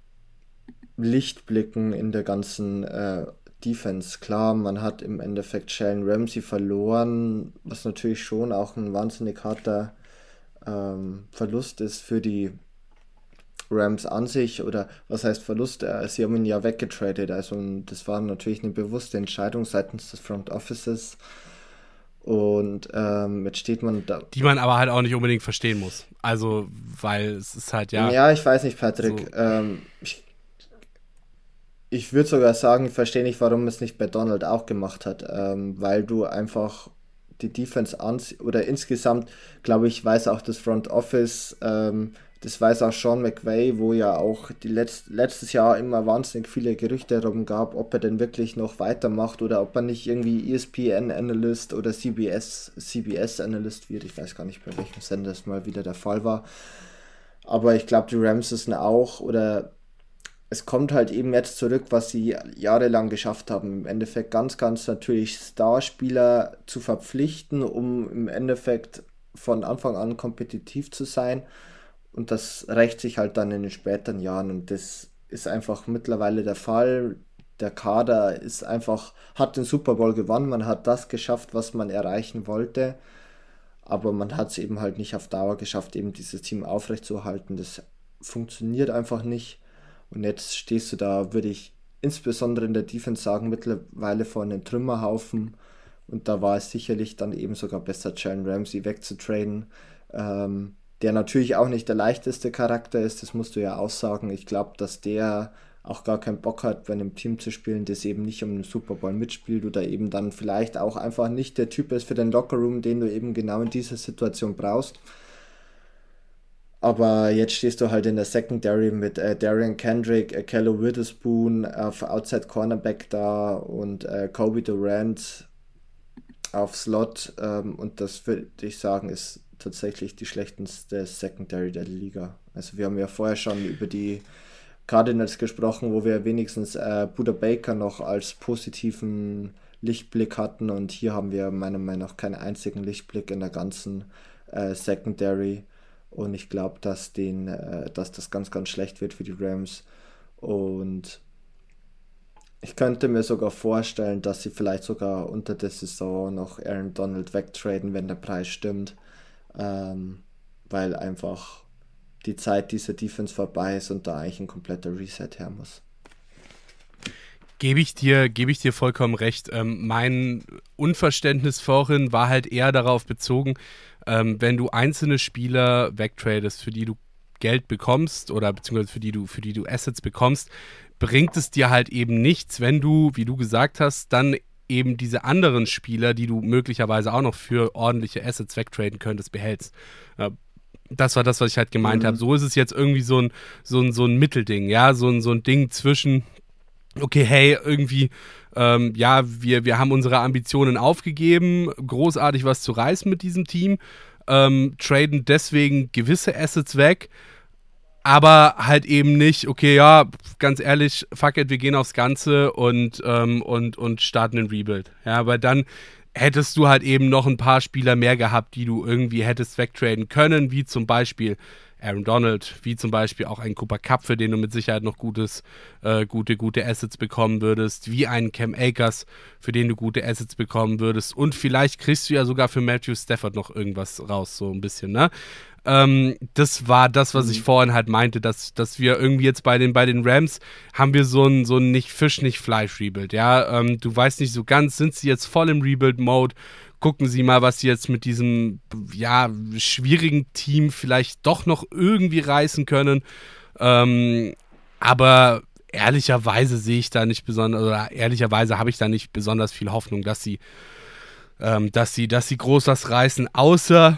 Lichtblicken in der ganzen äh, Defense. Klar, man hat im Endeffekt Jalen Ramsey verloren, was natürlich schon auch ein wahnsinnig harter ähm, Verlust ist für die Rams an sich, oder was heißt Verlust, sie haben ihn ja weggetradet, also das war natürlich eine bewusste Entscheidung seitens des Front Offices und ähm, jetzt steht man da. Die man aber halt auch nicht unbedingt verstehen muss, also weil es ist halt, ja. Ja, ich weiß nicht, Patrick, so. ähm, ich, ich würde sogar sagen, ich verstehe nicht, warum es nicht bei Donald auch gemacht hat, ähm, weil du einfach die Defense anziehst, oder insgesamt, glaube ich, weiß auch das Front Office, ähm, das weiß auch Sean McVay, wo ja auch die Letz- letztes Jahr immer wahnsinnig viele Gerüchte darum gab, ob er denn wirklich noch weitermacht oder ob er nicht irgendwie E S P N-Analyst oder C B S, C B S-Analyst wird. Ich weiß gar nicht, bei welchem Sender das mal wieder der Fall war. Aber ich glaube, die Rams sind auch, oder es kommt halt eben jetzt zurück, was sie jahrelang geschafft haben. Im Endeffekt ganz, ganz natürlich Starspieler zu verpflichten, um im Endeffekt von Anfang an kompetitiv zu sein. Und das rächt sich halt dann in den späteren Jahren und das ist einfach mittlerweile der Fall. Der Kader ist einfach, hat den Super Bowl gewonnen, man hat das geschafft, was man erreichen wollte, aber man hat es eben halt nicht auf Dauer geschafft, eben dieses Team aufrechtzuerhalten. Das funktioniert einfach nicht und jetzt stehst du da, würde ich insbesondere in der Defense sagen, mittlerweile vor einem Trümmerhaufen und da war es sicherlich dann eben sogar besser, Jalen Ramsey wegzutraden, ähm, der natürlich auch nicht der leichteste Charakter ist, das musst du ja auch sagen. Ich glaube, dass der auch gar keinen Bock hat, bei einem Team zu spielen, das eben nicht um den Super Bowl mitspielt oder eben dann vielleicht auch einfach nicht der Typ ist für den Lockerroom, den du eben genau in dieser Situation brauchst. Aber jetzt stehst du halt in der Secondary mit äh, Darian Kendrick, äh, Kello Witherspoon auf Outside Cornerback da und äh, Kobe Durant auf Slot. Ähm, und das würde ich sagen, ist tatsächlich die schlechteste Secondary der Liga. Also wir haben ja vorher schon über die Cardinals gesprochen, wo wir wenigstens äh, Buda Baker noch als positiven Lichtblick hatten. Und hier haben wir meiner Meinung nach keinen einzigen Lichtblick in der ganzen äh, Secondary. Und ich glaube, dass, den, äh, dass das ganz, ganz schlecht wird für die Rams. Und ich könnte mir sogar vorstellen, dass sie vielleicht sogar unter der Saison noch Aaron Donald wegtraden, wenn der Preis stimmt. Ähm, weil einfach die Zeit dieser Defense vorbei ist und da eigentlich ein kompletter Reset her muss. Gebe ich dir, gebe ich dir vollkommen recht. Ähm, mein Unverständnis vorhin war halt eher darauf bezogen, ähm, wenn du einzelne Spieler wegtradest, für die du Geld bekommst oder beziehungsweise für die du, für die du Assets bekommst, bringt es dir halt eben nichts, wenn du, wie du gesagt hast, dann eben diese anderen Spieler, die du möglicherweise auch noch für ordentliche Assets wegtraden könntest, behältst. Äh, Das war das, was ich halt gemeint mhm. habe. So ist es jetzt irgendwie so ein, so ein, so ein Mittelding, ja, so ein, so ein Ding zwischen, okay, hey, irgendwie, ähm, ja, wir, wir haben unsere Ambitionen aufgegeben, großartig was zu reißen mit diesem Team, ähm, traden deswegen gewisse Assets weg, aber halt eben nicht, okay, ja, ganz ehrlich, fuck it, wir gehen aufs Ganze und, ähm, und, und starten einen Rebuild. Ja, weil dann hättest du halt eben noch ein paar Spieler mehr gehabt, die du irgendwie hättest wegtraden können, wie zum Beispiel Aaron Donald, wie zum Beispiel auch ein Cooper Kupp, für den du mit Sicherheit noch gutes, äh, gute, gute Assets bekommen würdest, wie einen Cam Akers, für den du gute Assets bekommen würdest und vielleicht kriegst du ja sogar für Matthew Stafford noch irgendwas raus, so ein bisschen, ne? Ähm, das war das, was ich vorhin halt meinte, dass, dass wir irgendwie jetzt bei den, bei den Rams haben wir so ein, so ein nicht Fisch, nicht Fleisch-Rebuild, ja, ähm, du weißt nicht so ganz, sind sie jetzt voll im Rebuild-Mode, gucken sie mal, was sie jetzt mit diesem, ja, schwierigen Team vielleicht doch noch irgendwie reißen können, ähm, aber ehrlicherweise sehe ich da nicht besonders, oder ehrlicherweise habe ich da nicht besonders viel Hoffnung, dass sie, ähm, dass sie, dass sie groß was reißen, außer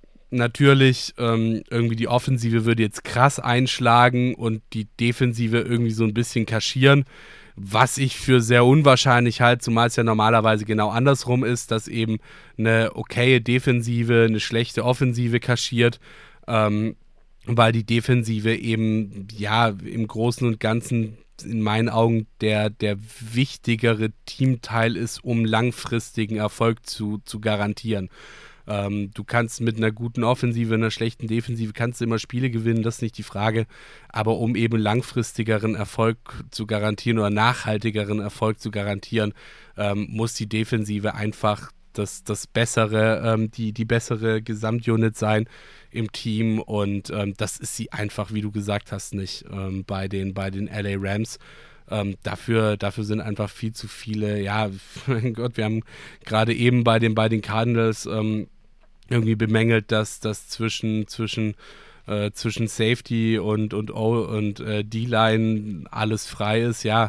natürlich, ähm, irgendwie die Offensive würde jetzt krass einschlagen und die Defensive irgendwie so ein bisschen kaschieren, was ich für sehr unwahrscheinlich halte, zumal es ja normalerweise genau andersrum ist, dass eben eine okaye Defensive eine schlechte Offensive kaschiert, ähm, weil die Defensive eben, ja, im Großen und Ganzen in meinen Augen der, der wichtigere Teamteil ist, um langfristigen Erfolg zu, zu garantieren. Ähm, du kannst mit einer guten Offensive, einer schlechten Defensive, kannst du immer Spiele gewinnen, das ist nicht die Frage, aber um eben langfristigeren Erfolg zu garantieren oder nachhaltigeren Erfolg zu garantieren, ähm, muss die Defensive einfach das, das bessere, ähm, die, die bessere Gesamtunit sein im Team und ähm, das ist sie einfach, wie du gesagt hast, nicht ähm, bei den, bei den L A Rams. Ähm, dafür, dafür sind einfach viel zu viele, ja, mein Gott, wir haben gerade eben bei den, bei den Cardinals ähm, irgendwie bemängelt, dass das zwischen, zwischen, äh, zwischen Safety und, und, o, und äh, D-Line alles frei ist, ja.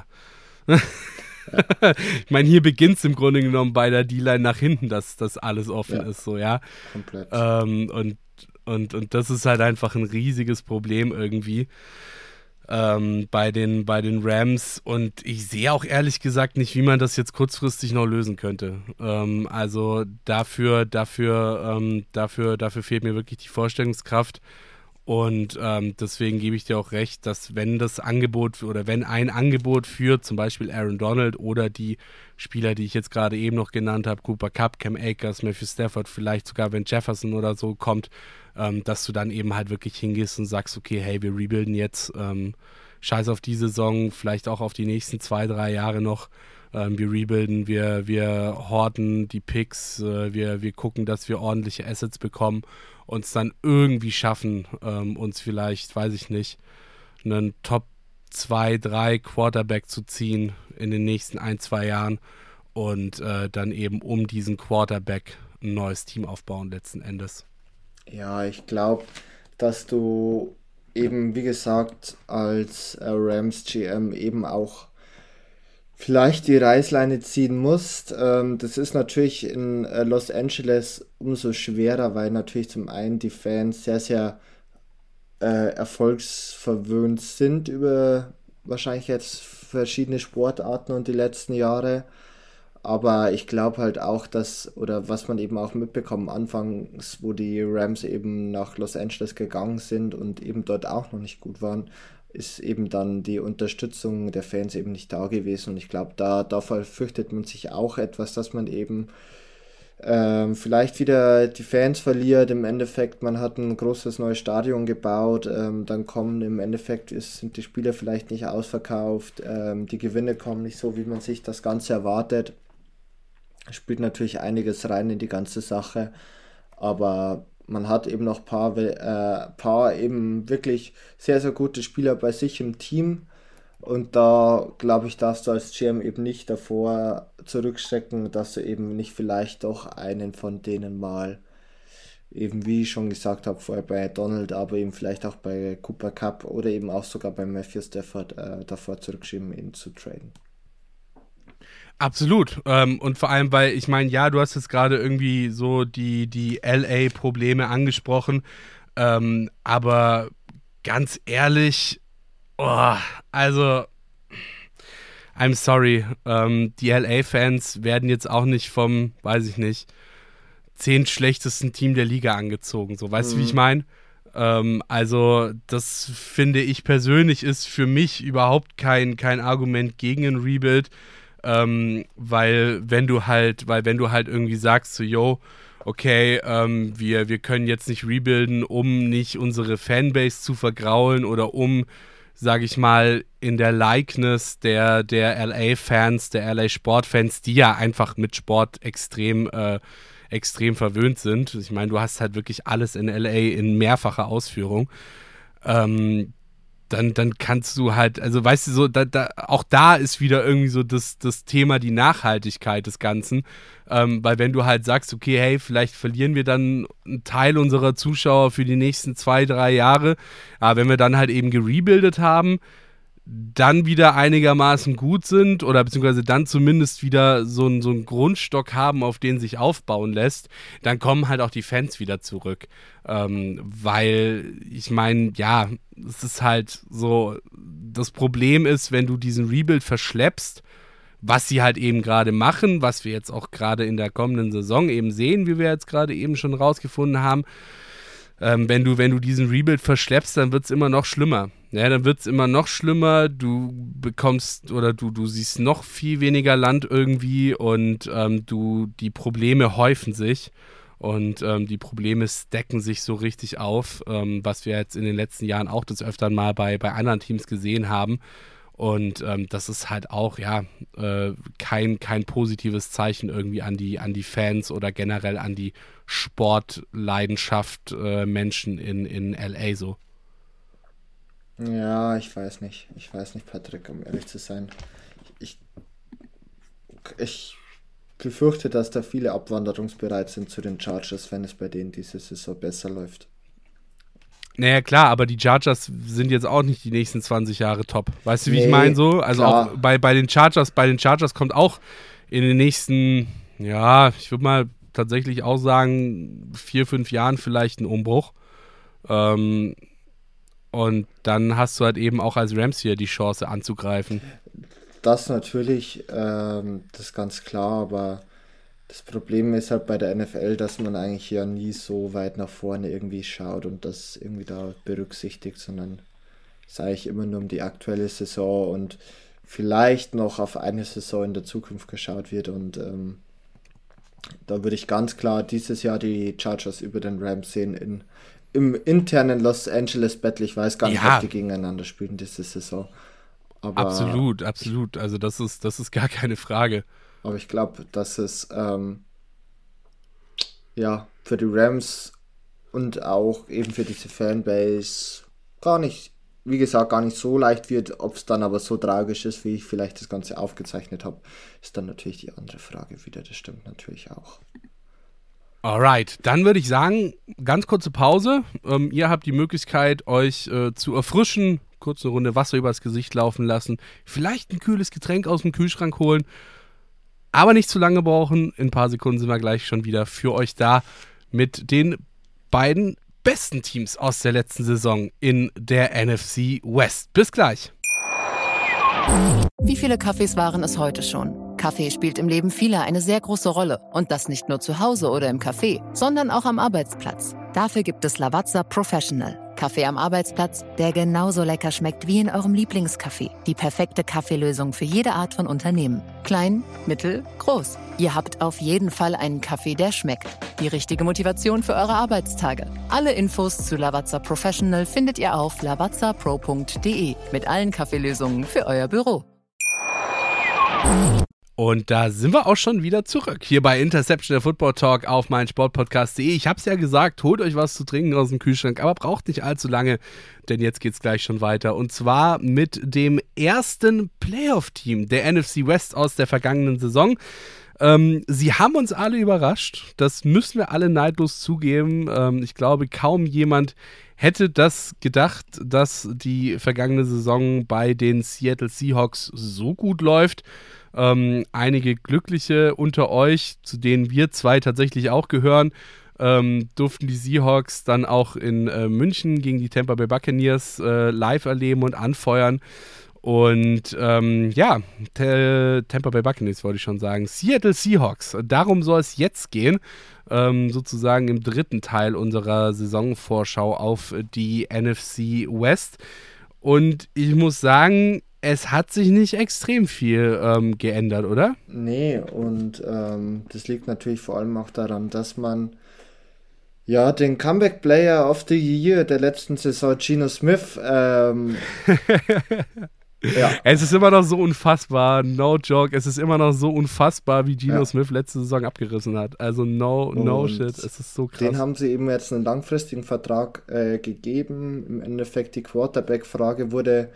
Ich meine, hier beginnt es im Grunde genommen bei der D-Line nach hinten, dass das alles offen ja. ist, so, ja. Komplett. Ähm, und, und, und das ist halt einfach ein riesiges Problem irgendwie. Ähm, bei den, bei den Rams und ich sehe auch ehrlich gesagt nicht, wie man das jetzt kurzfristig noch lösen könnte. Ähm, also dafür, dafür, ähm, dafür, dafür fehlt mir wirklich die Vorstellungskraft und ähm, deswegen gebe ich dir auch recht, dass wenn das Angebot oder wenn ein Angebot für zum Beispiel Aaron Donald oder die Spieler, die ich jetzt gerade eben noch genannt habe, Cooper Kupp, Cam Akers, Matthew Stafford, vielleicht sogar wenn Jefferson oder so kommt, ähm, dass du dann eben halt wirklich hingehst und sagst, okay, hey, wir rebuilden jetzt, ähm, scheiß auf die Saison, vielleicht auch auf die nächsten zwei, drei Jahre noch, ähm, wir rebuilden, wir, wir horten die Picks, äh, wir, wir gucken, dass wir ordentliche Assets bekommen, uns dann irgendwie schaffen, ähm, uns vielleicht, weiß ich nicht, einen Top zwei, drei Quarterback zu ziehen in den nächsten ein, zwei Jahren und äh, dann eben um diesen Quarterback ein neues Team aufbauen letzten Endes. Ja, ich glaube, dass du eben, wie gesagt, als äh, Rams G M eben auch vielleicht die Reißleine ziehen musst. Ähm, das ist natürlich in äh, Los Angeles umso schwerer, weil natürlich zum einen die Fans sehr, sehr äh, erfolgsverwöhnt sind über wahrscheinlich jetzt verschiedene Sportarten und die letzten Jahre. Aber ich glaube halt auch, dass, oder was man eben auch mitbekommen, anfangs, wo die Rams eben nach Los Angeles gegangen sind und eben dort auch noch nicht gut waren, ist eben dann die Unterstützung der Fans eben nicht da gewesen. Und ich glaube, da, da fürchtet man sich auch etwas, dass man eben ähm, vielleicht wieder die Fans verliert. Im Endeffekt, man hat ein großes neues Stadion gebaut, ähm, dann kommen im Endeffekt, ist, sind die Spieler vielleicht nicht ausverkauft, ähm, die Gewinne kommen nicht so, wie man sich das Ganze erwartet. Spielt natürlich einiges rein in die ganze Sache, aber man hat eben noch ein paar, äh, paar eben wirklich sehr, sehr gute Spieler bei sich im Team und da, glaube ich, darfst du als G M eben nicht davor zurückschrecken, dass du eben nicht vielleicht doch einen von denen mal, eben wie ich schon gesagt habe, vorher bei Donald, aber eben vielleicht auch bei Cooper Kupp oder eben auch sogar bei Matthew Stafford äh, davor zurückschieben, ihn zu traden. Absolut. Ähm, und vor allem, weil ich meine, ja, du hast jetzt gerade irgendwie so die, die L A-Probleme angesprochen, ähm, aber ganz ehrlich, oh, also, I'm sorry, ähm, die L A-Fans werden jetzt auch nicht vom, weiß ich nicht, zehn schlechtesten Team der Liga angezogen. So, weißt du, mhm. wie ich meine? Ähm, also, das finde ich persönlich ist für mich überhaupt kein, kein Argument gegen ein Rebuild. Ähm, weil wenn du halt, weil wenn du halt irgendwie sagst so, yo, okay, ähm, wir, wir können jetzt nicht rebuilden, um nicht unsere Fanbase zu vergraulen oder um, sage ich mal, in der Likeness der, der L A-Fans, der L A-Sportfans, die ja einfach mit Sport extrem, äh, extrem verwöhnt sind. Ich meine, du hast halt wirklich alles in L A in mehrfacher Ausführung. Ähm, Dann, dann kannst du halt, also weißt du, so, da, da, auch da ist wieder irgendwie so das, das Thema, die Nachhaltigkeit des Ganzen. Ähm, weil wenn du halt sagst, okay, hey, vielleicht verlieren wir dann einen Teil unserer Zuschauer für die nächsten zwei, drei Jahre, aber wenn wir dann halt eben gerebuildet haben, dann wieder einigermaßen gut sind oder beziehungsweise dann zumindest wieder so, ein, so einen Grundstock haben, auf den sich aufbauen lässt, dann kommen halt auch die Fans wieder zurück. Ähm, weil, ich meine, ja, es ist halt so, das Problem ist, wenn du diesen Rebuild verschleppst, was sie halt eben gerade machen, was wir jetzt auch gerade in der kommenden Saison eben sehen, wie wir jetzt gerade eben schon rausgefunden haben, ähm, wenn du, wenn du diesen Rebuild verschleppst, dann wird es immer noch schlimmer. Ja, dann wird es immer noch schlimmer, du bekommst oder du, du siehst noch viel weniger Land irgendwie und ähm, du, die Probleme häufen sich und ähm, die Probleme stacken sich so richtig auf, ähm, was wir jetzt in den letzten Jahren auch des Öfteren mal bei, bei anderen Teams gesehen haben. Und ähm, das ist halt auch, ja, äh, kein, kein positives Zeichen irgendwie an die, an die Fans oder generell an die Sportleidenschaft äh, Menschen in, in L A so. Ja, ich weiß nicht. Ich weiß nicht, Patrick, um ehrlich zu sein. Ich, ich befürchte, dass da viele abwanderungsbereit sind zu den Chargers, wenn es bei denen diese Saison besser läuft. Naja, klar, aber die Chargers sind jetzt auch nicht die nächsten zwanzig Jahre top. Weißt du, wie nee, ich meine so? Also klar. auch bei, bei den Chargers, bei den Chargers kommt auch in den nächsten, ja, ich würde mal tatsächlich auch sagen, vier, fünf Jahren vielleicht ein Umbruch. Ähm, und dann hast du halt eben auch als Rams hier die Chance anzugreifen. Das natürlich, ähm, das ist ganz klar, aber das Problem ist halt bei der N F L, dass man eigentlich ja nie so weit nach vorne irgendwie schaut und das irgendwie da berücksichtigt, sondern es eigentlich immer nur um die aktuelle Saison und vielleicht noch auf eine Saison in der Zukunft geschaut wird und ähm, da würde ich ganz klar dieses Jahr die Chargers über den Rams sehen in, im internen Los Angeles Battle. Ich weiß gar nicht, ja. ob die gegeneinander spielen diese Saison. Aber absolut, absolut. Also das ist, das ist gar keine Frage. Aber ich glaube, dass es ähm, ja für die Rams und auch eben für diese Fanbase gar nicht, wie gesagt, gar nicht so leicht wird. Ob es dann aber so tragisch ist, wie ich vielleicht das Ganze aufgezeichnet habe, ist dann natürlich die andere Frage wieder. Das stimmt natürlich auch. Alright, dann würde ich sagen, ganz kurze Pause. Ähm, ihr habt die Möglichkeit, euch äh, zu erfrischen, kurz eine Runde Wasser übers Gesicht laufen lassen, vielleicht ein kühles Getränk aus dem Kühlschrank holen, aber nicht zu lange brauchen. In ein paar Sekunden sind wir gleich schon wieder für euch da mit den beiden besten Teams aus der letzten Saison in der N F C West. Bis gleich. Wie viele Kaffees waren es heute schon? Kaffee spielt im Leben vieler eine sehr große Rolle. Und das nicht nur zu Hause oder im Café, sondern auch am Arbeitsplatz. Dafür gibt es Lavazza Professional. Kaffee am Arbeitsplatz, der genauso lecker schmeckt wie in eurem Lieblingscafé. Die perfekte Kaffeelösung für jede Art von Unternehmen. Klein, mittel, groß. Ihr habt auf jeden Fall einen Kaffee, der schmeckt. Die richtige Motivation für eure Arbeitstage. Alle Infos zu Lavazza Professional findet ihr auf lavazza pro punkt de mit allen Kaffeelösungen für euer Büro. Und da sind wir auch schon wieder zurück, hier bei Interception, der Football Talk auf meinsportpodcast punkt de. Ich habe es ja gesagt, holt euch was zu trinken aus dem Kühlschrank, aber braucht nicht allzu lange, denn jetzt geht's gleich schon weiter. Und zwar mit dem ersten Playoff-Team der N F C West aus der vergangenen Saison. Ähm, sie haben uns alle überrascht, das müssen wir alle neidlos zugeben. Ähm, ich glaube, kaum jemand hätte das gedacht, dass die vergangene Saison bei den Seattle Seahawks so gut läuft. Ähm, einige Glückliche unter euch, zu denen wir zwei tatsächlich auch gehören, ähm, durften die Seahawks dann auch in äh, München gegen die Tampa Bay Buccaneers äh, live erleben und anfeuern. Und ähm, ja, T- Tampa Bay Buccaneers wollte ich schon sagen. Seattle Seahawks, darum soll es jetzt gehen, ähm, sozusagen im dritten Teil unserer Saisonvorschau auf die N F C West. Und ich muss sagen, es hat sich nicht extrem viel ähm, geändert, oder? Nee, und ähm, das liegt natürlich vor allem auch daran, dass man ja den Comeback Player of the Year der letzten Saison, Geno Smith, ähm, ja. Es ist immer noch so unfassbar, no joke, es ist immer noch so unfassbar, wie Geno ja. Smith letzte Saison abgerissen hat. Also no, no und shit, es ist so krass. Den haben sie eben jetzt einen langfristigen Vertrag äh, gegeben. Im Endeffekt die Quarterback-Frage wurde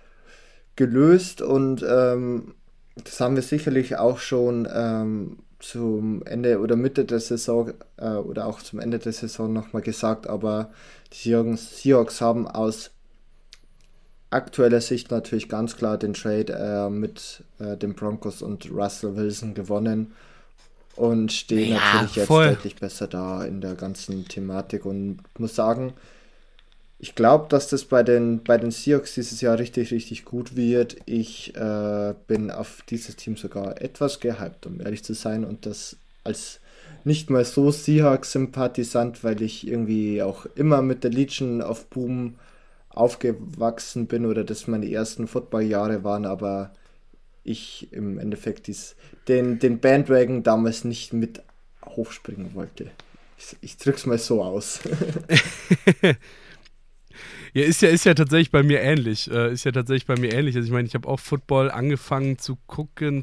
gelöst und ähm, das haben wir sicherlich auch schon ähm, zum Ende oder Mitte der Saison äh, oder auch zum Ende der Saison nochmal gesagt, aber die Seahawks haben aus aktueller Sicht natürlich ganz klar den Trade äh, mit äh, den Broncos und Russell Wilson gewonnen und stehen ja, natürlich jetzt voll. deutlich besser da in der ganzen Thematik und muss sagen, ich glaube, dass das bei den, bei den Seahawks dieses Jahr richtig, richtig gut wird. Ich äh, bin auf dieses Team sogar etwas gehypt, um ehrlich zu sein. Und das als nicht mal so Seahawks-Sympathisant, weil ich irgendwie auch immer mit der Legion of Boom aufgewachsen bin oder das meine ersten Footballjahre waren. Aber ich im Endeffekt dies, den, den Bandwagon damals nicht mit hochspringen wollte. Ich, ich drück's mal so aus. Ja, ist ja, ist ja tatsächlich bei mir ähnlich. Äh, ist ja tatsächlich bei mir ähnlich. Also ich meine, ich habe auch Football angefangen zu gucken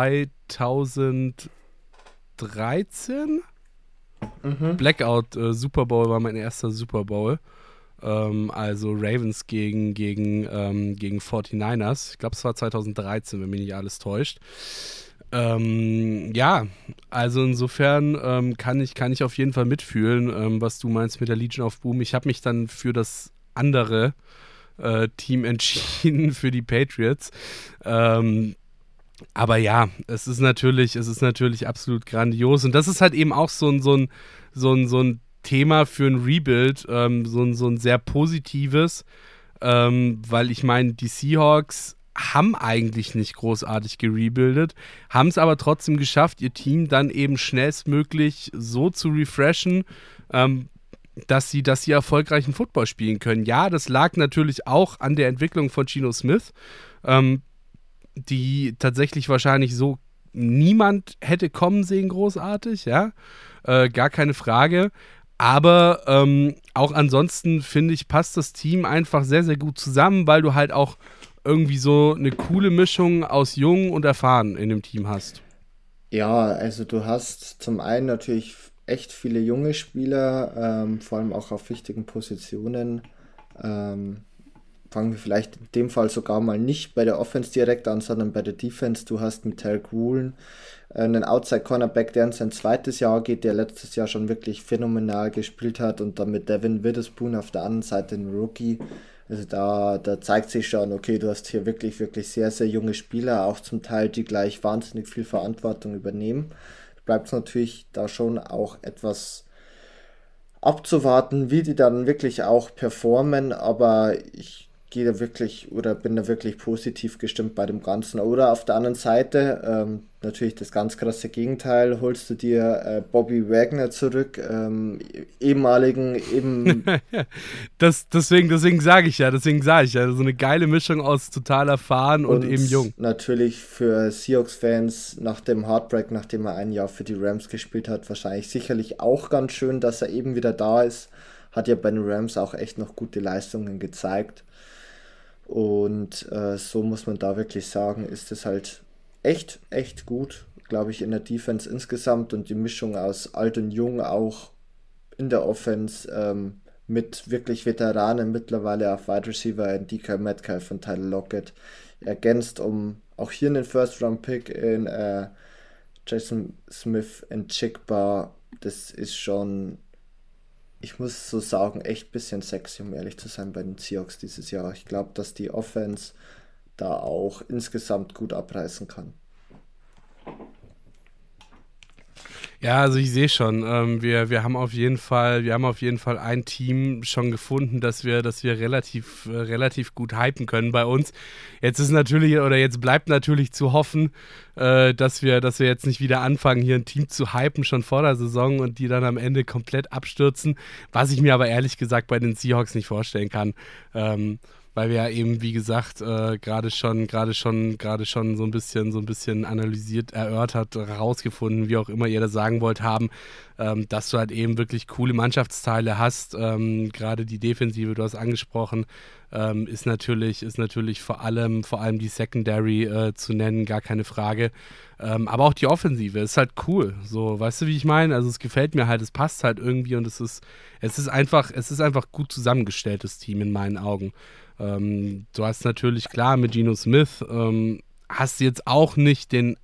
zweitausenddreizehn. Mhm. Blackout äh, Super Bowl war mein erster Super Bowl. Ähm, also Ravens gegen, gegen, ähm, gegen forty-niners. Ich glaube, es war zweitausenddreizehn, wenn mich nicht alles täuscht. Ähm, ja, also insofern ähm, kann ich, kann ich auf jeden Fall mitfühlen, ähm, was du meinst mit der Legion of Boom. Ich habe mich dann für das andere äh, Team entschieden, für die Patriots. Ähm, aber ja, es ist natürlich, es ist natürlich absolut grandios. Und das ist halt eben auch so ein, so ein, so ein, so ein Thema für ein Rebuild, ähm, so ein, so ein sehr positives, ähm, weil ich meine, die Seahawks haben eigentlich nicht großartig gerebuildet, haben es aber trotzdem geschafft, ihr Team dann eben schnellstmöglich so zu refreshen, ähm, dass sie, dass sie erfolgreichen Football spielen können. Ja, das lag natürlich auch an der Entwicklung von Geno Smith, ähm, die tatsächlich wahrscheinlich so niemand hätte kommen sehen, großartig, ja, äh, gar keine Frage. Aber ähm, auch ansonsten, finde ich, passt das Team einfach sehr, sehr gut zusammen, weil du halt auch irgendwie so eine coole Mischung aus jung und erfahren in dem Team hast. Ja, also du hast zum einen natürlich echt viele junge Spieler, ähm, vor allem auch auf wichtigen Positionen. Ähm, fangen wir vielleicht in dem Fall sogar mal nicht bei der Offense direkt an, sondern bei der Defense. Du hast mit Tarek Woolen äh, einen Outside-Cornerback, der in sein zweites Jahr geht, der letztes Jahr schon wirklich phänomenal gespielt hat, und dann mit Devin Witherspoon auf der anderen Seite ein Rookie. Also da, da zeigt sich schon, okay, du hast hier wirklich, wirklich sehr, sehr junge Spieler, auch zum Teil, die gleich wahnsinnig viel Verantwortung übernehmen. Bleibt es natürlich da schon auch etwas abzuwarten, wie die dann wirklich auch performen, aber ich gehe da wirklich oder bin da wirklich positiv gestimmt bei dem Ganzen. Oder auf der anderen Seite, ähm, natürlich das ganz krasse Gegenteil, holst du dir äh, Bobby Wagner zurück, ähm, ehemaligen, eben... das, deswegen deswegen sage ich ja, deswegen sage ich ja, so eine geile Mischung aus total erfahren und, und eben jung. Natürlich für Seahawks-Fans nach dem Heartbreak, nachdem er ein Jahr für die Rams gespielt hat, wahrscheinlich sicherlich auch ganz schön, dass er eben wieder da ist. Hat ja bei den Rams auch echt noch gute Leistungen gezeigt. Und äh, so muss man da wirklich sagen, ist es halt echt, echt gut, glaube ich, in der Defense insgesamt und die Mischung aus alt und jung auch in der Offense ähm, mit wirklich Veteranen mittlerweile auf Wide Receiver in D K Metcalf und Tyler Lockett ergänzt, um auch hier einen First-Round-Pick in äh, Jason Smith und Jigba, das ist schon... Ich muss so sagen, echt ein bisschen sexy, um ehrlich zu sein, bei den Seahawks dieses Jahr. Ich glaube, dass die Offense da auch insgesamt gut abreißen kann. Ja, also ich sehe schon, ähm, wir, wir haben auf jeden Fall, wir haben auf jeden Fall ein Team schon gefunden, dass wir, dass wir relativ, äh, relativ gut hypen können bei uns. Jetzt ist natürlich, oder jetzt bleibt natürlich zu hoffen, äh, dass wir, dass wir jetzt nicht wieder anfangen, hier ein Team zu hypen, schon vor der Saison und die dann am Ende komplett abstürzen, was ich mir aber ehrlich gesagt bei den Seahawks nicht vorstellen kann. Ähm, weil wir ja eben, wie gesagt, äh, gerade schon, gerade schon, gerade schon so ein bisschen, so ein bisschen analysiert, erörtert, herausgefunden, wie auch immer ihr das sagen wollt, haben, ähm, dass du halt eben wirklich coole Mannschaftsteile hast. Ähm, gerade die Defensive, du hast angesprochen, ähm, ist natürlich, ist natürlich vor allem, vor allem die Secondary äh, zu nennen, gar keine Frage. Ähm, aber auch die Offensive ist halt cool. So, weißt du, wie ich meine? Also es gefällt mir halt, es passt halt irgendwie und es ist, es ist einfach, es ist einfach gut zusammengestelltes Team in meinen Augen. Ähm, du hast natürlich, klar, mit Geno Smith ähm, hast du jetzt auch nicht den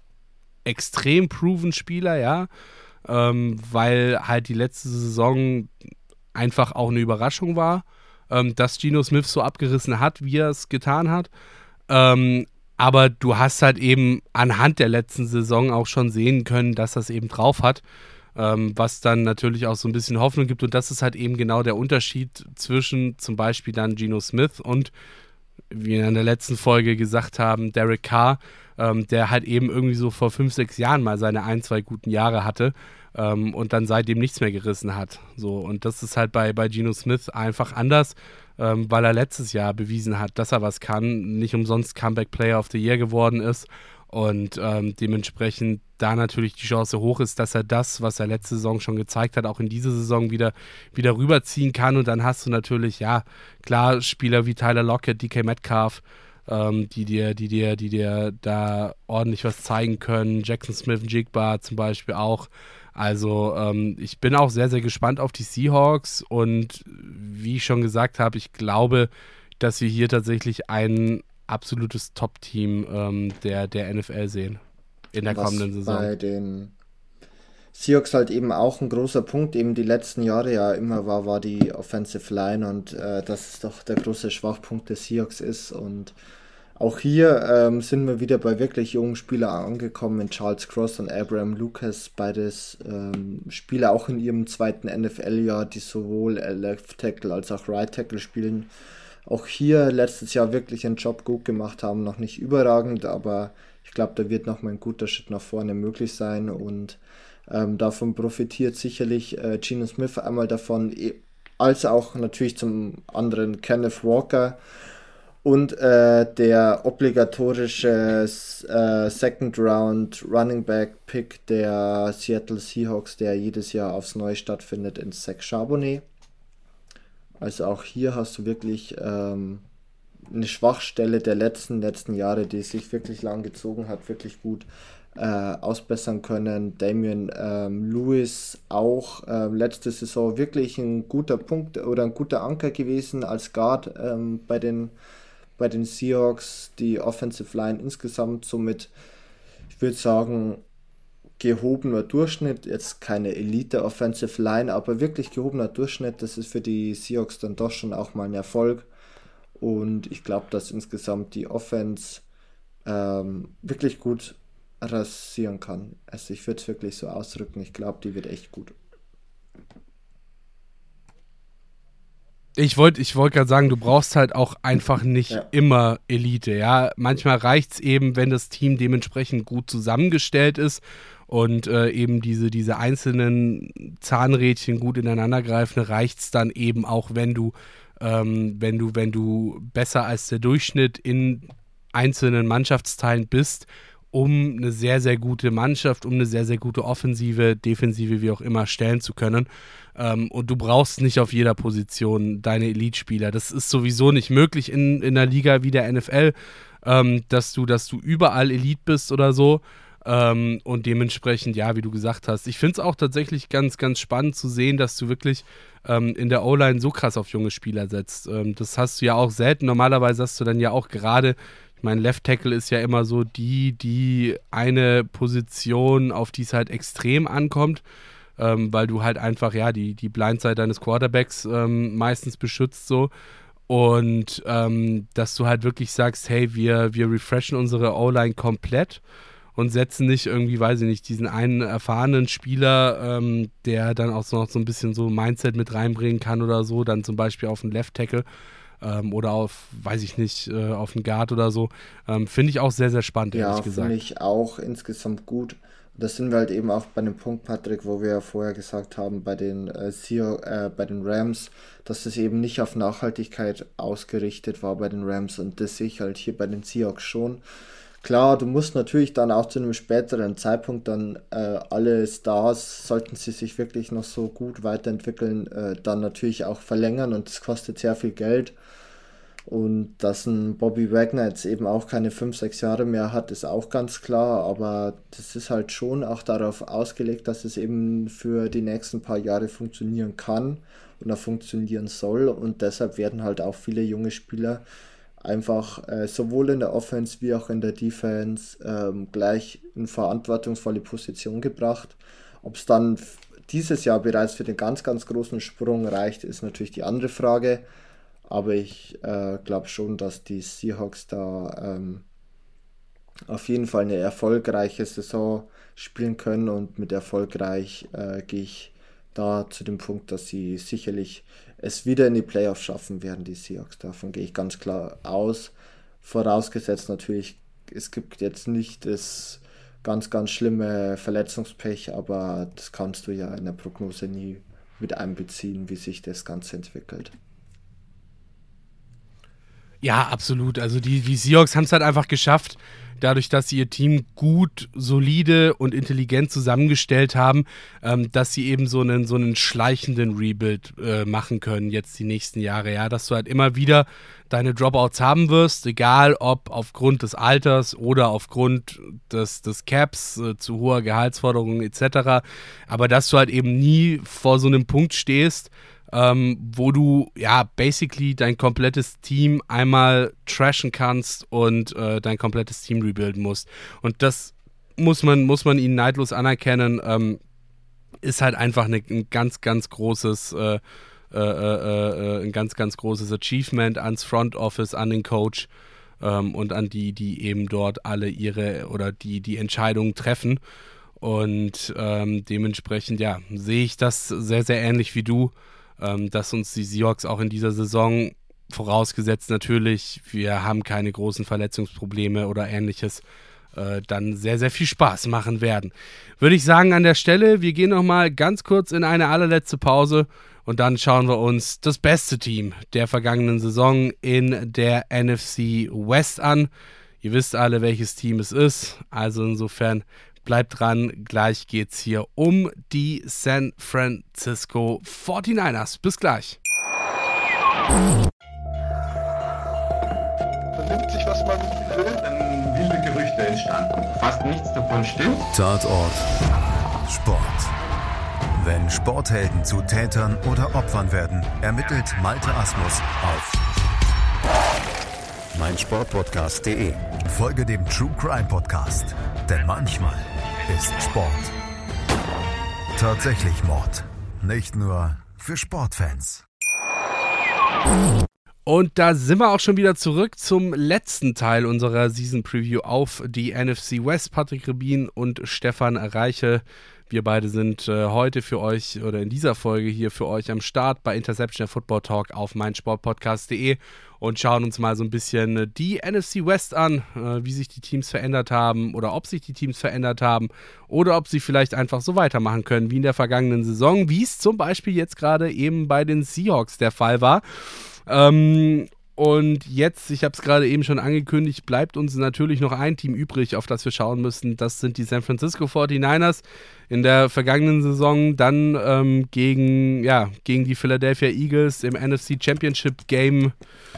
extrem proven Spieler, ja, ähm, weil halt die letzte Saison einfach auch eine Überraschung war, ähm, dass Geno Smith so abgerissen hat, wie er es getan hat. Ähm, aber du hast halt eben anhand der letzten Saison auch schon sehen können, dass er es eben drauf hat. Ähm, was dann natürlich auch so ein bisschen Hoffnung gibt. Und das ist halt eben genau der Unterschied zwischen zum Beispiel dann Geno Smith und, wie wir in der letzten Folge gesagt haben, Derek Carr, ähm, der halt eben irgendwie so vor fünf, sechs Jahren mal seine ein, zwei guten Jahre hatte ähm, und dann seitdem nichts mehr gerissen hat. So, und das ist halt bei, bei Geno Smith einfach anders, ähm, weil er letztes Jahr bewiesen hat, dass er was kann, nicht umsonst Comeback Player of the Year geworden ist. Und ähm, dementsprechend da natürlich die Chance hoch ist, dass er das, was er letzte Saison schon gezeigt hat, auch in diese Saison wieder, wieder rüberziehen kann. Und dann hast du natürlich, ja, klar, Spieler wie Tyler Lockett, D K Metcalf, ähm, die dir, die dir, die dir da ordentlich was zeigen können. Jackson Smith-Njigba zum Beispiel auch. Also ähm, ich bin auch sehr, sehr gespannt auf die Seahawks. Und wie ich schon gesagt habe, ich glaube, dass wir hier tatsächlich einen absolutes Top-Team ähm, der, der N F L sehen in der Was kommenden Saison. Bei den Seahawks halt eben auch ein großer Punkt, eben die letzten Jahre ja immer war, war die Offensive Line und äh, dass es doch der große Schwachpunkt des Seahawks ist und auch hier ähm, sind wir wieder bei wirklich jungen Spielern angekommen, in Charles Cross und Abraham Lucas, beides ähm, Spieler auch in ihrem zweiten N F L-Jahr, die sowohl Left Tackle als auch Right Tackle spielen. Auch hier letztes Jahr wirklich einen Job gut gemacht haben, noch nicht überragend, aber ich glaube, da wird nochmal ein guter Schritt nach vorne möglich sein und ähm, davon profitiert sicherlich äh, Geno Smith einmal davon, als auch natürlich zum anderen Kenneth Walker und äh, der obligatorische äh, Second Round Running Back Pick der Seattle Seahawks, der jedes Jahr aufs Neue stattfindet, in Zach Charbonnet. Also auch hier hast du wirklich ähm, eine Schwachstelle der letzten, letzten Jahre, die sich wirklich lang gezogen hat, wirklich gut äh, ausbessern können. Damian ähm, Lewis auch äh, letzte Saison wirklich ein guter Punkt oder ein guter Anker gewesen als Guard ähm, bei den, bei den Seahawks. Die Offensive Line insgesamt somit, ich würde sagen, gehobener Durchschnitt, jetzt keine Elite Offensive Line, aber wirklich gehobener Durchschnitt, das ist für die Seahawks dann doch schon auch mal ein Erfolg und ich glaube, dass insgesamt die Offense ähm, wirklich gut rasieren kann. Also ich würde es wirklich so ausdrücken, ich glaube, die wird echt gut. Ich wollte ich wollt gerade sagen, du brauchst halt auch einfach nicht ja. immer Elite, ja. Manchmal reicht es eben, wenn das Team dementsprechend gut zusammengestellt ist und äh, eben diese, diese einzelnen Zahnrädchen gut ineinander greifen, reicht es dann eben auch, wenn du, ähm, wenn du, wenn du besser als der Durchschnitt in einzelnen Mannschaftsteilen bist, um eine sehr, sehr gute Mannschaft, um eine sehr, sehr gute Offensive, Defensive, wie auch immer, stellen zu können. Ähm, und du brauchst nicht auf jeder Position deine Elite-Spieler. Das ist sowieso nicht möglich in, in einer Liga wie der N F L, ähm, dass du, dass du überall Elite bist oder so. Ähm, und dementsprechend, ja, wie du gesagt hast, ich finde es auch tatsächlich ganz, ganz spannend zu sehen, dass du wirklich ähm, in der O-Line so krass auf junge Spieler setzt. Ähm, das hast du ja auch selten. Normalerweise hast du dann ja auch gerade, ich meine, Left Tackle ist ja immer so die, die eine Position, auf die es halt extrem ankommt, ähm, weil du halt einfach, ja, die, die Blindside deines Quarterbacks ähm, meistens beschützt so. Und ähm, dass du halt wirklich sagst, hey, wir, wir refreshen unsere O-Line komplett und setzen nicht irgendwie, weiß ich nicht, diesen einen erfahrenen Spieler, ähm, der dann auch noch so ein bisschen so Mindset mit reinbringen kann oder so, dann zum Beispiel auf den Left Tackle. Ähm, oder auf, weiß ich nicht, äh, auf einen Guard oder so. Ähm, finde ich auch sehr, sehr spannend, ehrlich ja, gesagt. Ja, finde ich auch insgesamt gut. Und das sind wir halt eben auch bei dem Punkt, Patrick, wo wir ja vorher gesagt haben, bei den, äh, Seahawks, äh, bei den Rams, dass das eben nicht auf Nachhaltigkeit ausgerichtet war bei den Rams. Und das sehe ich halt hier bei den Seahawks schon. Klar, du musst natürlich dann auch zu einem späteren Zeitpunkt dann äh, alle Stars, sollten sie sich wirklich noch so gut weiterentwickeln, äh, dann natürlich auch verlängern und das kostet sehr viel Geld. Und dass ein Bobby Wagner jetzt eben auch keine fünf, sechs Jahre mehr hat, ist auch ganz klar, aber das ist halt schon auch darauf ausgelegt, dass es eben für die nächsten paar Jahre funktionieren kann und auch funktionieren soll und deshalb werden halt auch viele junge Spieler einfach äh, sowohl in der Offense wie auch in der Defense ähm, gleich in verantwortungsvolle Position gebracht. Ob es dann f- dieses Jahr bereits für den ganz, ganz großen Sprung reicht, ist natürlich die andere Frage. Aber ich äh, glaube schon, dass die Seahawks da ähm, auf jeden Fall eine erfolgreiche Saison spielen können und mit erfolgreich äh, gehe ich da zu dem Punkt, dass sie sicherlich es wieder in die Playoffs schaffen werden, die Seahawks. Davon gehe ich ganz klar aus. Vorausgesetzt natürlich, es gibt jetzt nicht das ganz, ganz schlimme Verletzungspech, aber das kannst du ja in der Prognose nie mit einbeziehen, wie sich das Ganze entwickelt. Ja, absolut. Also die, die Seahawks haben es halt einfach geschafft, dadurch, dass sie ihr Team gut, solide und intelligent zusammengestellt haben, ähm, dass sie eben so einen, so einen schleichenden Rebuild äh, machen können jetzt die nächsten Jahre. Ja, dass du halt immer wieder deine Dropouts haben wirst, egal ob aufgrund des Alters oder aufgrund des, des Caps, äh, zu hoher Gehaltsforderungen et cetera. Aber dass du halt eben nie vor so einem Punkt stehst, Ähm, wo du ja basically dein komplettes Team einmal trashen kannst und äh, dein komplettes Team rebuilden musst. Und das muss man, muss man ihnen neidlos anerkennen, ähm, ist halt einfach eine, ein ganz, ganz großes äh, äh, äh, äh, ein ganz, ganz großes Achievement ans Front Office, an den Coach ähm, und an die, die eben dort alle ihre oder die, die Entscheidungen treffen. Und ähm, dementsprechend, ja, sehe ich das sehr, sehr ähnlich wie du, dass uns die Seahawks auch in dieser Saison, vorausgesetzt natürlich, wir haben keine großen Verletzungsprobleme oder ähnliches, äh, dann sehr, sehr viel Spaß machen werden. Würde ich sagen an der Stelle, wir gehen nochmal ganz kurz in eine allerletzte Pause und dann schauen wir uns das beste Team der vergangenen Saison in der N F C West an. Ihr wisst alle, welches Team es ist, also insofern bleibt dran, gleich geht's hier um die San Francisco forty-niners. Bis gleich. Vernimmt sich, was man will, dann wilde Gerüchte entstanden. Fast nichts davon stimmt. Tatort Sport. Wenn Sporthelden zu Tätern oder Opfern werden, ermittelt Malte Asmus auf meinsportpodcast punkt de. Folge dem True Crime Podcast, denn manchmal ist Sport tatsächlich Mord. Nicht nur für Sportfans. Und da sind wir auch schon wieder zurück zum letzten Teil unserer Season Preview auf die N F C West. Patrick Rebin und Stefan Reiche. Wir beide sind äh, heute für euch oder in dieser Folge hier für euch am Start bei Interception, der Football Talk auf meinsportpodcast punkt de und schauen uns mal so ein bisschen die N F C West an, äh, wie sich die Teams verändert haben oder ob sich die Teams verändert haben oder ob sie vielleicht einfach so weitermachen können wie in der vergangenen Saison, wie es zum Beispiel jetzt gerade eben bei den Seahawks der Fall war. Ähm, und jetzt, ich habe es gerade eben schon angekündigt, bleibt uns natürlich noch ein Team übrig, auf das wir schauen müssen. Das sind die San Francisco forty-niners. In der vergangenen Saison dann ähm, gegen, ja, gegen die Philadelphia Eagles im N F C Championship Game.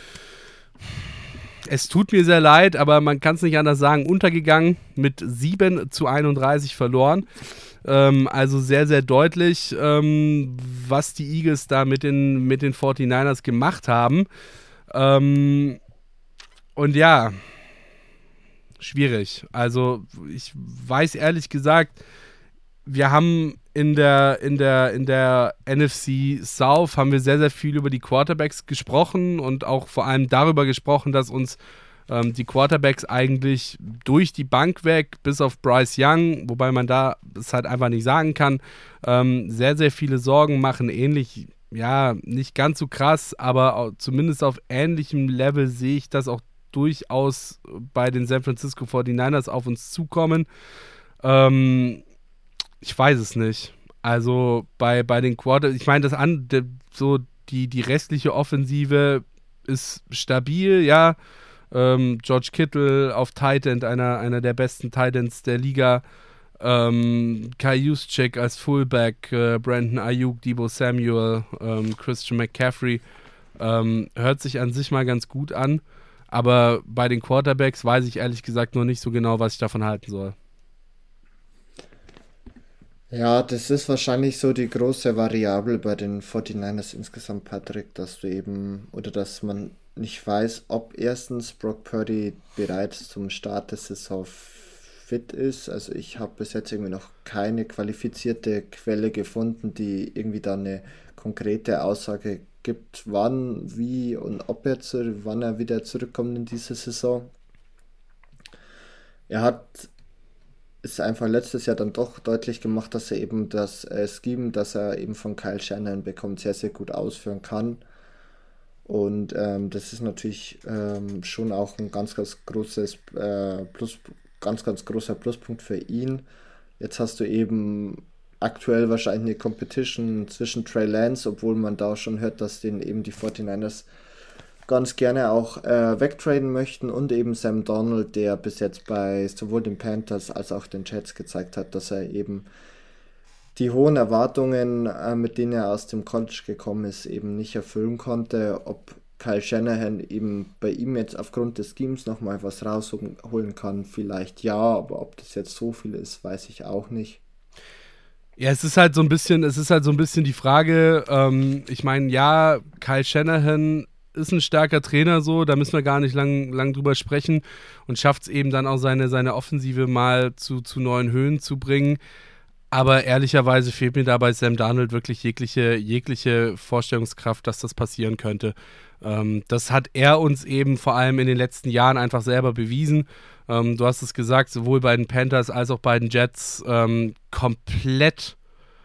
Es tut mir sehr leid, aber man kann es nicht anders sagen, untergegangen, mit sieben zu einunddreißig verloren. Ähm, also sehr, sehr deutlich, ähm, was die Eagles da mit den, mit den forty-niners gemacht haben. Ähm, und ja, schwierig. Also ich weiß ehrlich gesagt, wir haben in der, in der, in der N F C South haben wir sehr, sehr viel über die Quarterbacks gesprochen und auch vor allem darüber gesprochen, dass uns ähm, die Quarterbacks eigentlich durch die Bank weg, bis auf Bryce Young, wobei man da es halt einfach nicht sagen kann, ähm, sehr, sehr viele Sorgen machen. Ähnlich, ja, nicht ganz so krass, aber auch, zumindest auf ähnlichem Level sehe ich das auch durchaus bei den San Francisco forty-niners auf uns zukommen. Ähm, Ich weiß es nicht. Also bei, bei den Quarterbacks, ich meine, das an, de, so die, die restliche Offensive ist stabil, ja. Ähm, George Kittle auf Tight End, einer, einer der besten Tight Ends der Liga. Ähm, Kai Juszczyk als Fullback, äh, Brandon Ayuk, Deebo Samuel, ähm, Christian McCaffrey. Ähm, hört sich an sich mal ganz gut an. Aber bei den Quarterbacks weiß ich ehrlich gesagt noch nicht so genau, was ich davon halten soll. Ja, das ist wahrscheinlich so die große Variable bei den forty-niners insgesamt, Patrick, dass du eben, oder dass man nicht weiß, ob erstens Brock Purdy bereits zum Start der Saison fit ist. Also ich habe bis jetzt irgendwie noch keine qualifizierte Quelle gefunden, die irgendwie da eine konkrete Aussage gibt, wann, wie und ob er zu, wann er wieder zurückkommt in diese Saison. Er hat ist einfach letztes Jahr dann doch deutlich gemacht, dass er eben das äh, Scheme, das er eben von Kyle Shanahan bekommt, sehr, sehr gut ausführen kann. Und ähm, das ist natürlich ähm, schon auch ein ganz, ganz großes äh, Plus, ganz, ganz großer Pluspunkt für ihn. Jetzt hast du eben aktuell wahrscheinlich eine Competition zwischen Trey Lance, obwohl man da schon hört, dass den eben die forty-niners ganz gerne auch äh, wegtraden möchten, und eben Sam Darnold, der bis jetzt bei sowohl den Panthers als auch den Jets gezeigt hat, dass er eben die hohen Erwartungen, äh, mit denen er aus dem College gekommen ist, eben nicht erfüllen konnte. Ob Kyle Shanahan eben bei ihm jetzt aufgrund des Schemes nochmal was rausholen kann, vielleicht ja, aber ob das jetzt so viel ist, weiß ich auch nicht. Ja, es ist halt so ein bisschen, es ist halt so ein bisschen die Frage, ähm, ich meine, ja, Kyle Shanahan ist ein starker Trainer, so, da müssen wir gar nicht lang, lang drüber sprechen, und schafft es eben dann auch seine, seine Offensive mal zu, zu neuen Höhen zu bringen. Aber ehrlicherweise fehlt mir da bei Sam Darnold wirklich jegliche, jegliche Vorstellungskraft, dass das passieren könnte. Ähm, das hat er uns eben vor allem in den letzten Jahren einfach selber bewiesen. Ähm, du hast es gesagt, sowohl bei den Panthers als auch bei den Jets ähm, komplett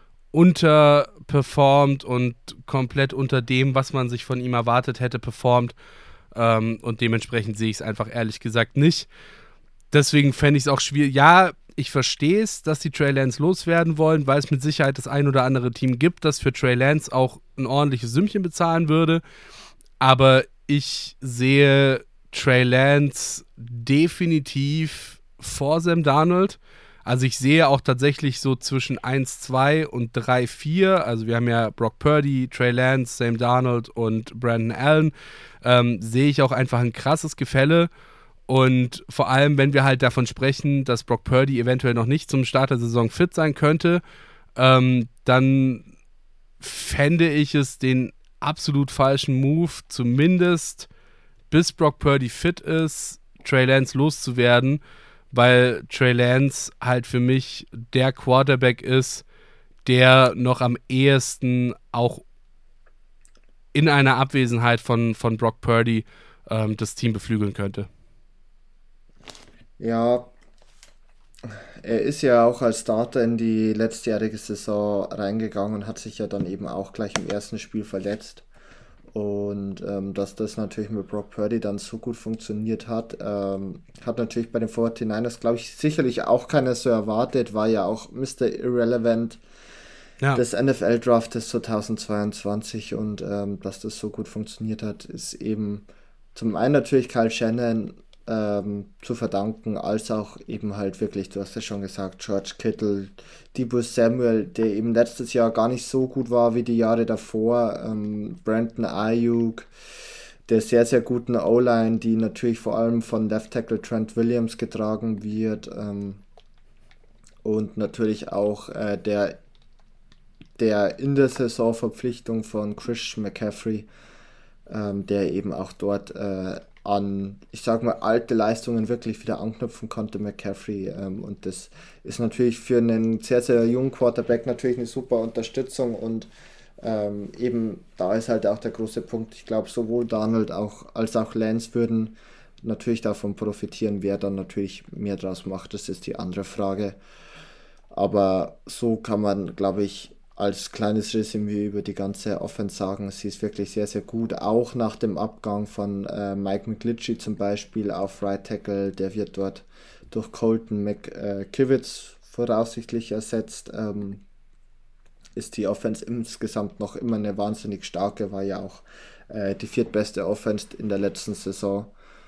unterperformt und komplett unter dem, was man sich von ihm erwartet hätte, performt. Ähm, und dementsprechend sehe ich es einfach ehrlich gesagt nicht. Deswegen fände ich es auch schwierig. Ja, ich verstehe es, dass die Trey Lance loswerden wollen, weil es mit Sicherheit das ein oder andere Team gibt, das für Trey Lance auch ein ordentliches Sümmchen bezahlen würde. Aber ich sehe Trey Lance definitiv vor Sam Darnold. Also ich sehe auch tatsächlich so zwischen eins zwei und drei vier, also wir haben ja Brock Purdy, Trey Lance, Sam Darnold und Brandon Allen, ähm, sehe ich auch einfach ein krasses Gefälle. Und vor allem, wenn wir halt davon sprechen, dass Brock Purdy eventuell noch nicht zum Start der Saison fit sein könnte, ähm, dann fände ich es den absolut falschen Move, zumindest bis Brock Purdy fit ist, Trey Lance loszuwerden, weil Trey Lance halt für mich der Quarterback ist, der noch am ehesten auch in einer Abwesenheit von, von Brock Purdy ähm, das Team beflügeln könnte. Ja, er ist ja auch als Starter in die letztjährige Saison reingegangen und hat sich ja dann eben auch gleich im ersten Spiel verletzt. Und ähm, dass das natürlich mit Brock Purdy dann so gut funktioniert hat, ähm, hat natürlich bei den forty-niners, glaube ich, sicherlich auch keiner so erwartet, war ja auch Mister Irrelevant ja. des N F L-Draftes zweitausendzweiundzwanzig und ähm, dass das so gut funktioniert hat, ist eben zum einen natürlich Kyle Shanahan ähm, zu verdanken, als auch eben halt wirklich, du hast ja schon gesagt, George Kittle, Deebo Samuel, der eben letztes Jahr gar nicht so gut war wie die Jahre davor, ähm, Brandon Ayuk, der sehr, sehr guten O-Line, die natürlich vor allem von Left Tackle Trent Williams getragen wird, ähm, und natürlich auch äh, der, der in der Saisonverpflichtung von Christian McCaffrey, ähm, der eben auch dort äh, an, ich sag mal, alte Leistungen wirklich wieder anknüpfen konnte, McCaffrey. Ähm, und das ist natürlich für einen sehr, sehr jungen Quarterback natürlich eine super Unterstützung. Und ähm, eben da ist halt auch der große Punkt. Ich glaube, sowohl Darnold auch, als auch Lance würden natürlich davon profitieren. Wer dann natürlich mehr draus macht, das ist die andere Frage. Aber so kann man, glaube ich, als kleines Resümee über die ganze Offense sagen, sie ist wirklich sehr, sehr gut. Auch nach dem Abgang von äh, Mike McGlinchey zum Beispiel auf Right Tackle, der wird dort durch Colton McKivitz voraussichtlich ersetzt, ähm, ist die Offense insgesamt noch immer eine wahnsinnig starke, war ja auch äh, die viertbeste Offense in der letzten Saison.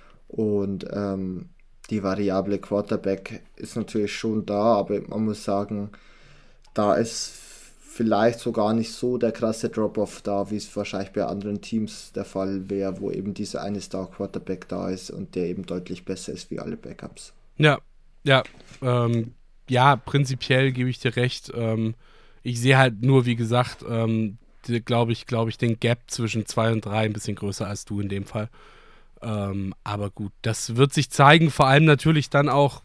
Und ähm, die variable Quarterback ist natürlich schon da, aber man muss sagen, da ist vielleicht sogar nicht so der krasse Drop-Off da, wie es wahrscheinlich bei anderen Teams der Fall wäre, wo eben dieser eine Star-Quarterback da ist und der eben deutlich besser ist wie alle Backups. Ja, ja, ähm, ja, prinzipiell gebe ich dir recht. Ähm, ich sehe halt nur, wie gesagt, ähm, glaube ich, glaube ich, den Gap zwischen zwei und drei ein bisschen größer als du in dem Fall. Ähm, aber gut, das wird sich zeigen, vor allem natürlich dann auch,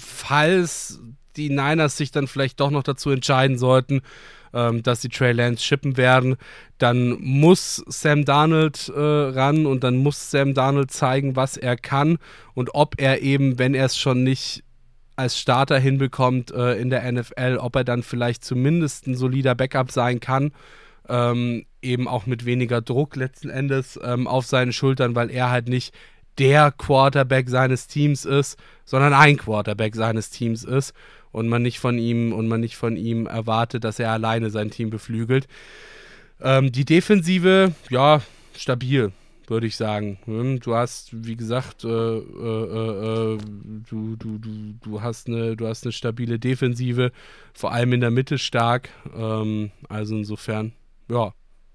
falls die Niners sich dann vielleicht doch noch dazu entscheiden sollten, ähm, dass sie Trey Lance shippen werden, dann muss Sam Darnold äh, ran und dann muss Sam Darnold zeigen, was er kann und ob er eben, wenn er es schon nicht als Starter hinbekommt äh, in der N F L, ob er dann vielleicht zumindest ein solider Backup sein kann, ähm, eben auch mit weniger Druck letzten Endes ähm, auf seinen Schultern, weil er halt nicht der Quarterback seines Teams ist, sondern ein Quarterback seines Teams ist und man nicht von ihm und man nicht von ihm erwartet, dass er alleine sein Team beflügelt. Ähm, die Defensive, ja, stabil, würde ich sagen. Du hast, wie gesagt, äh, äh, äh, du, du, du, du, hast eine, du hast eine stabile Defensive, vor allem in der Mitte stark. Ähm, also insofern, ja.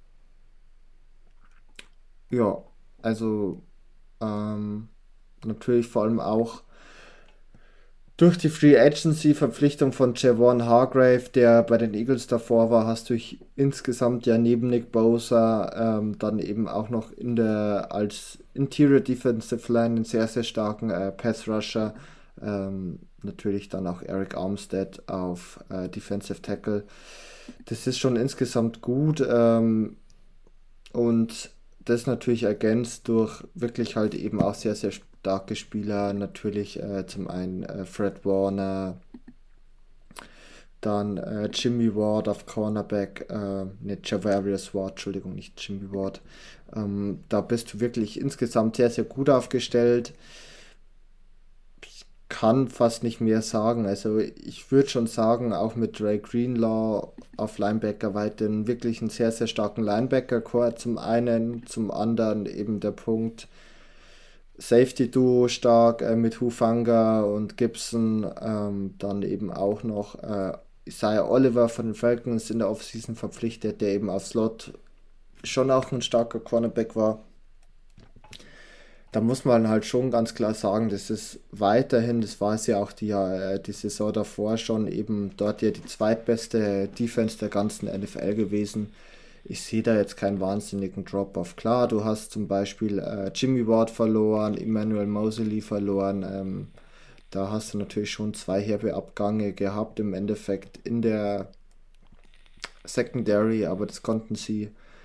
Ja, also ähm, natürlich vor allem auch durch die Free Agency Verpflichtung von Javon Hargrave, der bei den Eagles davor war, hast du insgesamt ja neben Nick Bosa ähm, dann eben auch noch in der als Interior Defensive Line einen sehr, sehr starken äh, Pass Rusher. Ähm, natürlich dann auch Eric Armstead auf äh, Defensive Tackle. Das ist schon insgesamt gut ähm, und das natürlich ergänzt durch wirklich halt eben auch sehr, sehr starke Spieler. Natürlich äh, zum einen äh, Fred Warner, dann äh, Jimmy Ward auf Cornerback, äh, ne, Javarius Ward, Entschuldigung, nicht Jimmy Ward. Ähm, da bist du wirklich insgesamt sehr, sehr gut aufgestellt. Ich kann fast nicht mehr sagen. Also ich würde schon sagen, auch mit Dre Greenlaw auf Linebacker weiterhin wirklich einen sehr, sehr starken Linebacker-Core zum einen, zum anderen eben der Punkt Safety-Duo stark äh, mit Hufanga und Gibson, ähm, dann eben auch noch äh, Isaiah Oliver von den Falcons in der Offseason verpflichtet, der eben auf Slot schon auch ein starker Cornerback war. Da muss man halt schon ganz klar sagen, das ist weiterhin, das war es ja auch die, äh, die Saison davor schon, eben dort ja die zweitbeste Defense der ganzen N F L gewesen. Ich sehe da jetzt keinen wahnsinnigen Drop-Off. Klar, du hast zum Beispiel äh, Jimmy Ward verloren, Emmanuel Moseley verloren. Ähm, da hast du natürlich schon zwei herbe Abgänge gehabt im Endeffekt in der Secondary, aber das konnten sie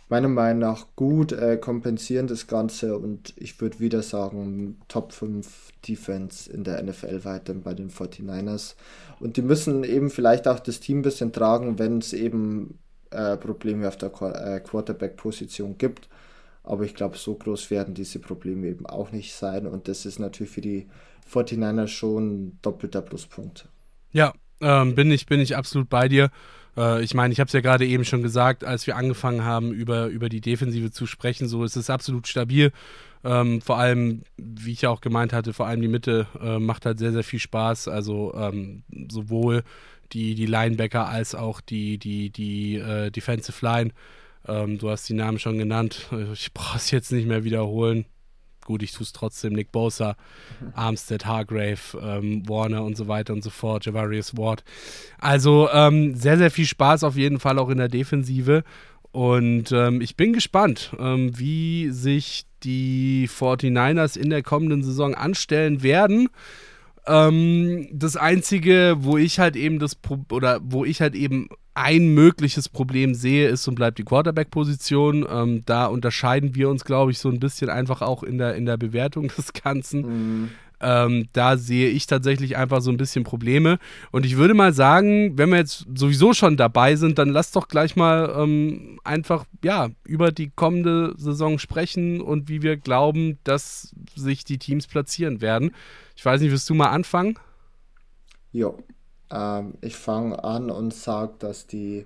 meiner Meinung nach gut, äh, kompensieren das Ganze und ich würde wieder sagen, Top fünf Defense in der N F L weiterhin bei den forty-niners. Und die müssen eben vielleicht auch das Team ein bisschen tragen, wenn es eben äh, Probleme auf der Qu- äh, Quarterback-Position gibt. Aber ich glaube, so groß werden diese Probleme eben auch nicht sein. Und das ist natürlich für die forty-niners schon ein doppelter Pluspunkt. Ja, ähm, bin ich, bin ich absolut bei dir. Äh, ich meine, ich habe es ja gerade eben schon gesagt, als wir angefangen haben, über, über die Defensive zu sprechen, so ist es absolut stabil. Ähm, vor allem, wie ich ja auch gemeint hatte, vor allem die Mitte äh, macht halt sehr, sehr viel Spaß. Also ähm, sowohl die, die Linebacker als auch die, die, die äh, Defensive Line. Ähm, du hast die Namen schon genannt. Ich brauche es jetzt nicht mehr wiederholen. Gut, ich tue es trotzdem. Nick Bosa, Armstead, Hargrave, ähm, Warner und so weiter und so fort, Javarius Ward. Also ähm, sehr, sehr viel Spaß auf jeden Fall auch in der Defensive. Und ähm, ich bin gespannt, ähm, wie sich die forty-niners in der kommenden Saison anstellen werden. Ähm, das Einzige, wo ich halt eben das Pro- oder wo ich halt eben ein mögliches Problem sehe, ist und bleibt die Quarterback-Position. Ähm, da unterscheiden wir uns, glaube ich, so ein bisschen einfach auch in der, in der Bewertung des Ganzen. Mhm. Ähm, da sehe ich tatsächlich einfach so ein bisschen Probleme. Und ich würde mal sagen, wenn wir jetzt sowieso schon dabei sind, dann lass doch gleich mal ähm, einfach ja, über die kommende Saison sprechen und wie wir glauben, dass sich die Teams platzieren werden. Ich weiß nicht, willst du mal anfangen? Jo, ähm, ich fange an und sage, dass die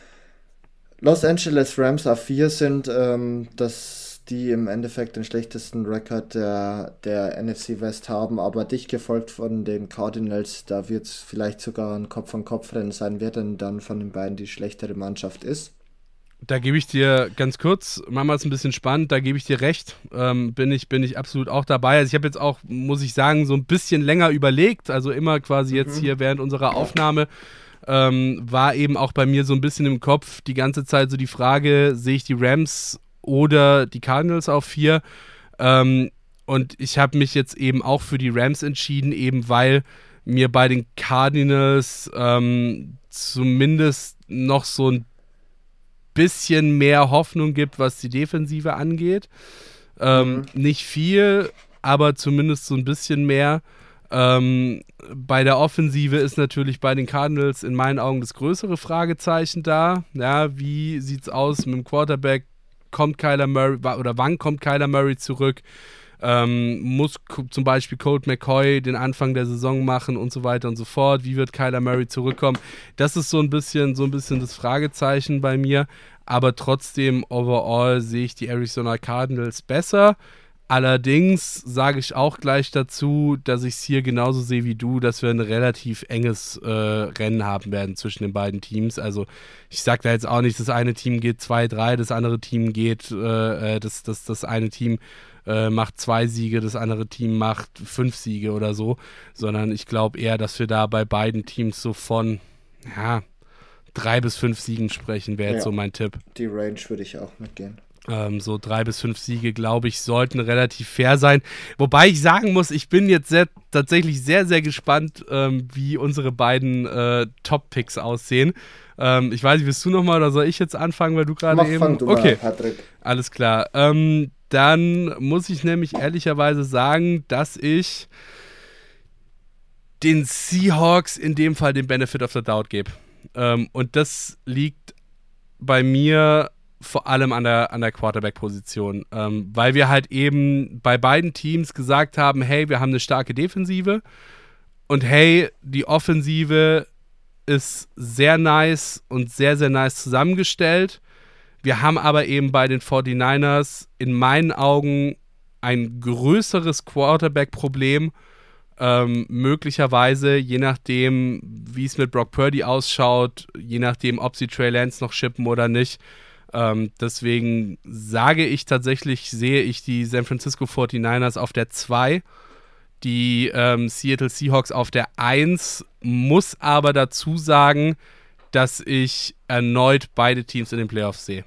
Los Angeles Rams auf vier sind, ähm, dass die im Endeffekt den schlechtesten Rekord der, der N F C West haben, aber dicht gefolgt von den Cardinals. Da wird es vielleicht sogar ein Kopf-an-Kopf-Rennen sein, wer denn dann von den beiden die schlechtere Mannschaft ist. Da gebe ich dir ganz kurz, machen wir es ein bisschen spannend, da gebe ich dir recht, ähm, bin ich, bin ich absolut auch dabei. Also ich habe jetzt auch, muss ich sagen, so ein bisschen länger überlegt, also immer quasi jetzt Mhm. hier während unserer Aufnahme, ähm, war eben auch bei mir so ein bisschen im Kopf die ganze Zeit so die Frage, sehe ich die Rams oder die Cardinals auf vier? Ähm, und ich habe mich jetzt eben auch für die Rams entschieden, eben weil mir bei den Cardinals ähm, zumindest noch so ein bisschen mehr Hoffnung gibt, was die Defensive angeht. Ähm, Mhm. Nicht viel, aber zumindest so ein bisschen mehr. Ähm, bei der Offensive ist natürlich bei den Cardinals in meinen Augen das größere Fragezeichen da. Ja, wie sieht's aus mit dem Quarterback? Kommt Kyler Murray oder wann kommt Kyler Murray zurück? Ähm, muss k- zum Beispiel Colt McCoy den Anfang der Saison machen und so weiter und so fort. Wie wird Kyler Murray zurückkommen? Das ist so ein bisschen, so ein bisschen das Fragezeichen bei mir. Aber trotzdem, overall sehe ich die Arizona Cardinals besser. Allerdings sage ich auch gleich dazu, dass ich es hier genauso sehe wie du, dass wir ein relativ enges äh, Rennen haben werden zwischen den beiden Teams. Also ich sage da jetzt auch nicht, das eine Team geht zwei drei, das andere Team geht, äh, das, das, das eine Team äh, macht zwei Siege, das andere Team macht fünf Siege oder so, sondern ich glaube eher, dass wir da bei beiden Teams so von, ja, drei bis fünf Siegen sprechen, wäre jetzt Ja. so mein Tipp. Die Range würde ich auch mitgehen. Ähm, so drei bis fünf Siege, glaube ich, sollten relativ fair sein. Wobei ich sagen muss, ich bin jetzt sehr, tatsächlich sehr, sehr gespannt, ähm, wie unsere beiden äh, Top-Picks aussehen. Ähm, ich weiß nicht, willst du nochmal oder soll ich jetzt anfangen, weil du gerade Mach, eben... fang du okay, mal, Patrick. alles klar. Ähm, dann muss ich nämlich ehrlicherweise sagen, dass ich den Seahawks in dem Fall den Benefit of the Doubt gebe. Ähm, und das liegt bei mir vor allem an der, an der Quarterback-Position, ähm, weil wir halt eben bei beiden Teams gesagt haben, hey, wir haben eine starke Defensive und hey, die Offensive ist sehr nice und sehr, sehr nice zusammengestellt. Wir haben aber eben bei den forty-niners in meinen Augen ein größeres Quarterback-Problem, ähm, möglicherweise, je nachdem, wie es mit Brock Purdy ausschaut, je nachdem, ob sie Trey Lance noch shippen oder nicht. Ähm, deswegen sage ich tatsächlich, sehe ich die San Francisco forty-niners auf der zwei, die ähm, Seattle Seahawks auf der eins, muss aber dazu sagen, dass ich erneut beide Teams in den Playoffs sehe.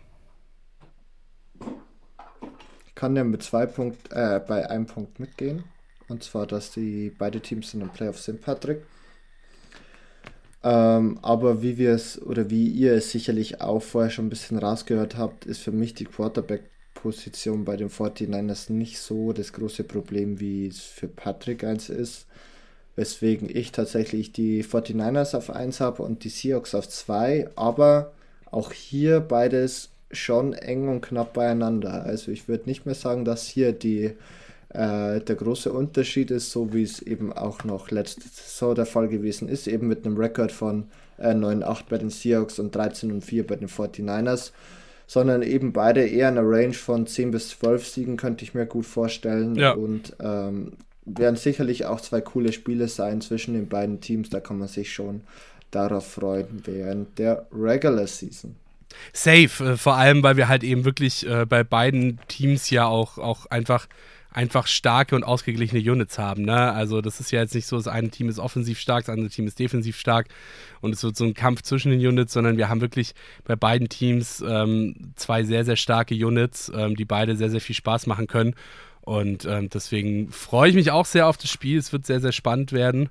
Ich kann ja mit zwei Punkt, äh, bei einem Punkt mitgehen. Und zwar, dass die beide Teams in den Playoffs sind, Patrick. Ähm, aber wie wir es oder wie ihr es sicherlich auch vorher schon ein bisschen rausgehört habt, ist für mich die Quarterback-Position bei den forty-niners nicht so das große Problem, wie es für Patrick eins ist. Weswegen ich tatsächlich die forty-niners auf eins habe und die Seahawks auf zwei, aber auch hier beides schon eng und knapp beieinander. Also ich würde nicht mehr sagen, dass hier die äh, der große Unterschied ist, so wie es eben auch noch letzte Saison der Fall gewesen ist, eben mit einem Rekord von äh, neun acht bei den Seahawks und dreizehn und vier bei den forty-niners, sondern eben beide eher in einer Range von zehn bis zwölf Siegen, könnte ich mir gut vorstellen. Ja. Und ähm, werden sicherlich auch zwei coole Spiele sein zwischen den beiden Teams, da kann man sich schon darauf freuen während der Regular Season. Safe, äh, vor allem, weil wir halt eben wirklich äh, bei beiden Teams ja auch, auch einfach, einfach starke und ausgeglichene Units haben. Ne? Also das ist ja jetzt nicht so, das eine Team ist offensiv stark, das andere Team ist defensiv stark und es wird so ein Kampf zwischen den Units, sondern wir haben wirklich bei beiden Teams ähm, zwei sehr, sehr starke Units, ähm, die beide sehr, sehr viel Spaß machen können. Und ähm, deswegen freue ich mich auch sehr auf das Spiel. Es wird sehr, sehr spannend werden.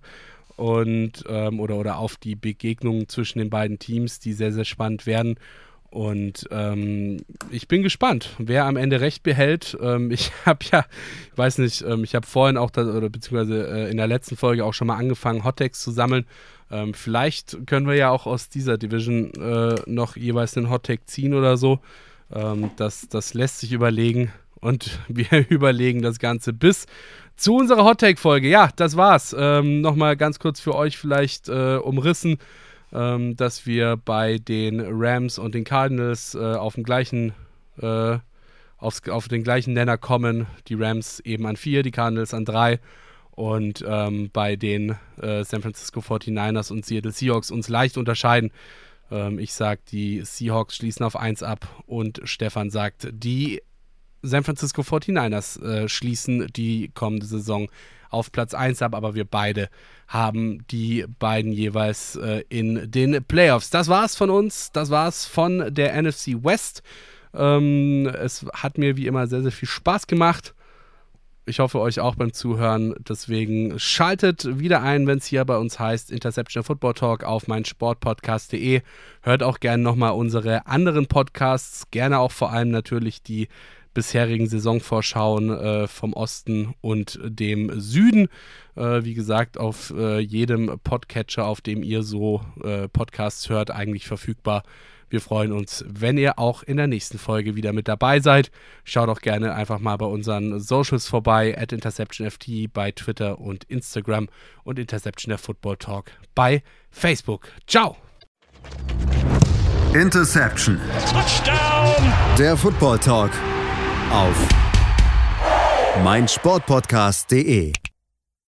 Und ähm, oder, oder auf die Begegnungen zwischen den beiden Teams, die sehr, sehr spannend werden. Und ähm, ich bin gespannt, wer am Ende recht behält. Ähm, ich habe ja, ich weiß nicht, ähm, ich habe vorhin auch, da, oder beziehungsweise äh, in der letzten Folge auch schon mal angefangen, Hottakes zu sammeln. Ähm, vielleicht können wir ja auch aus dieser Division äh, noch jeweils einen Hottake ziehen oder so. Ähm, das, das lässt sich überlegen. Und wir überlegen das Ganze bis zu unserer Hottake-Folge. Ja, das war's. Ähm, Nochmal ganz kurz für euch vielleicht äh, umrissen, ähm, dass wir bei den Rams und den Cardinals äh, auf den gleichen äh, aufs, auf den gleichen Nenner kommen. Die Rams eben an vier, die Cardinals an drei. Und ähm, bei den äh, San Francisco forty-niners und Seattle Seahawks uns leicht unterscheiden. Ähm, ich sage, die Seahawks schließen auf eins ab und Stefan sagt, die San Francisco forty-niners äh, schließen die kommende Saison auf Platz eins ab, aber wir beide haben die beiden jeweils äh, in den Playoffs. Das war's von uns, das war's von der N F C West. Ähm, es hat mir wie immer sehr, sehr viel Spaß gemacht. Ich hoffe, euch auch beim Zuhören. Deswegen schaltet wieder ein, wenn es hier bei uns heißt Interception Football Talk auf meinsportpodcast punkt de. Hört auch gerne nochmal unsere anderen Podcasts, gerne auch vor allem natürlich die bisherigen Saisonvorschauen äh, vom Osten und dem Süden. Äh, wie gesagt, auf äh, jedem Podcatcher, auf dem ihr so äh, Podcasts hört, eigentlich verfügbar. Wir freuen uns, wenn ihr auch in der nächsten Folge wieder mit dabei seid. Schaut auch gerne einfach mal bei unseren Socials vorbei, at InterceptionFT bei Twitter und Instagram und Interception der Football Talk bei Facebook. Ciao! Interception. Touchdown! Der Football Talk auf meinsportpodcast punkt de.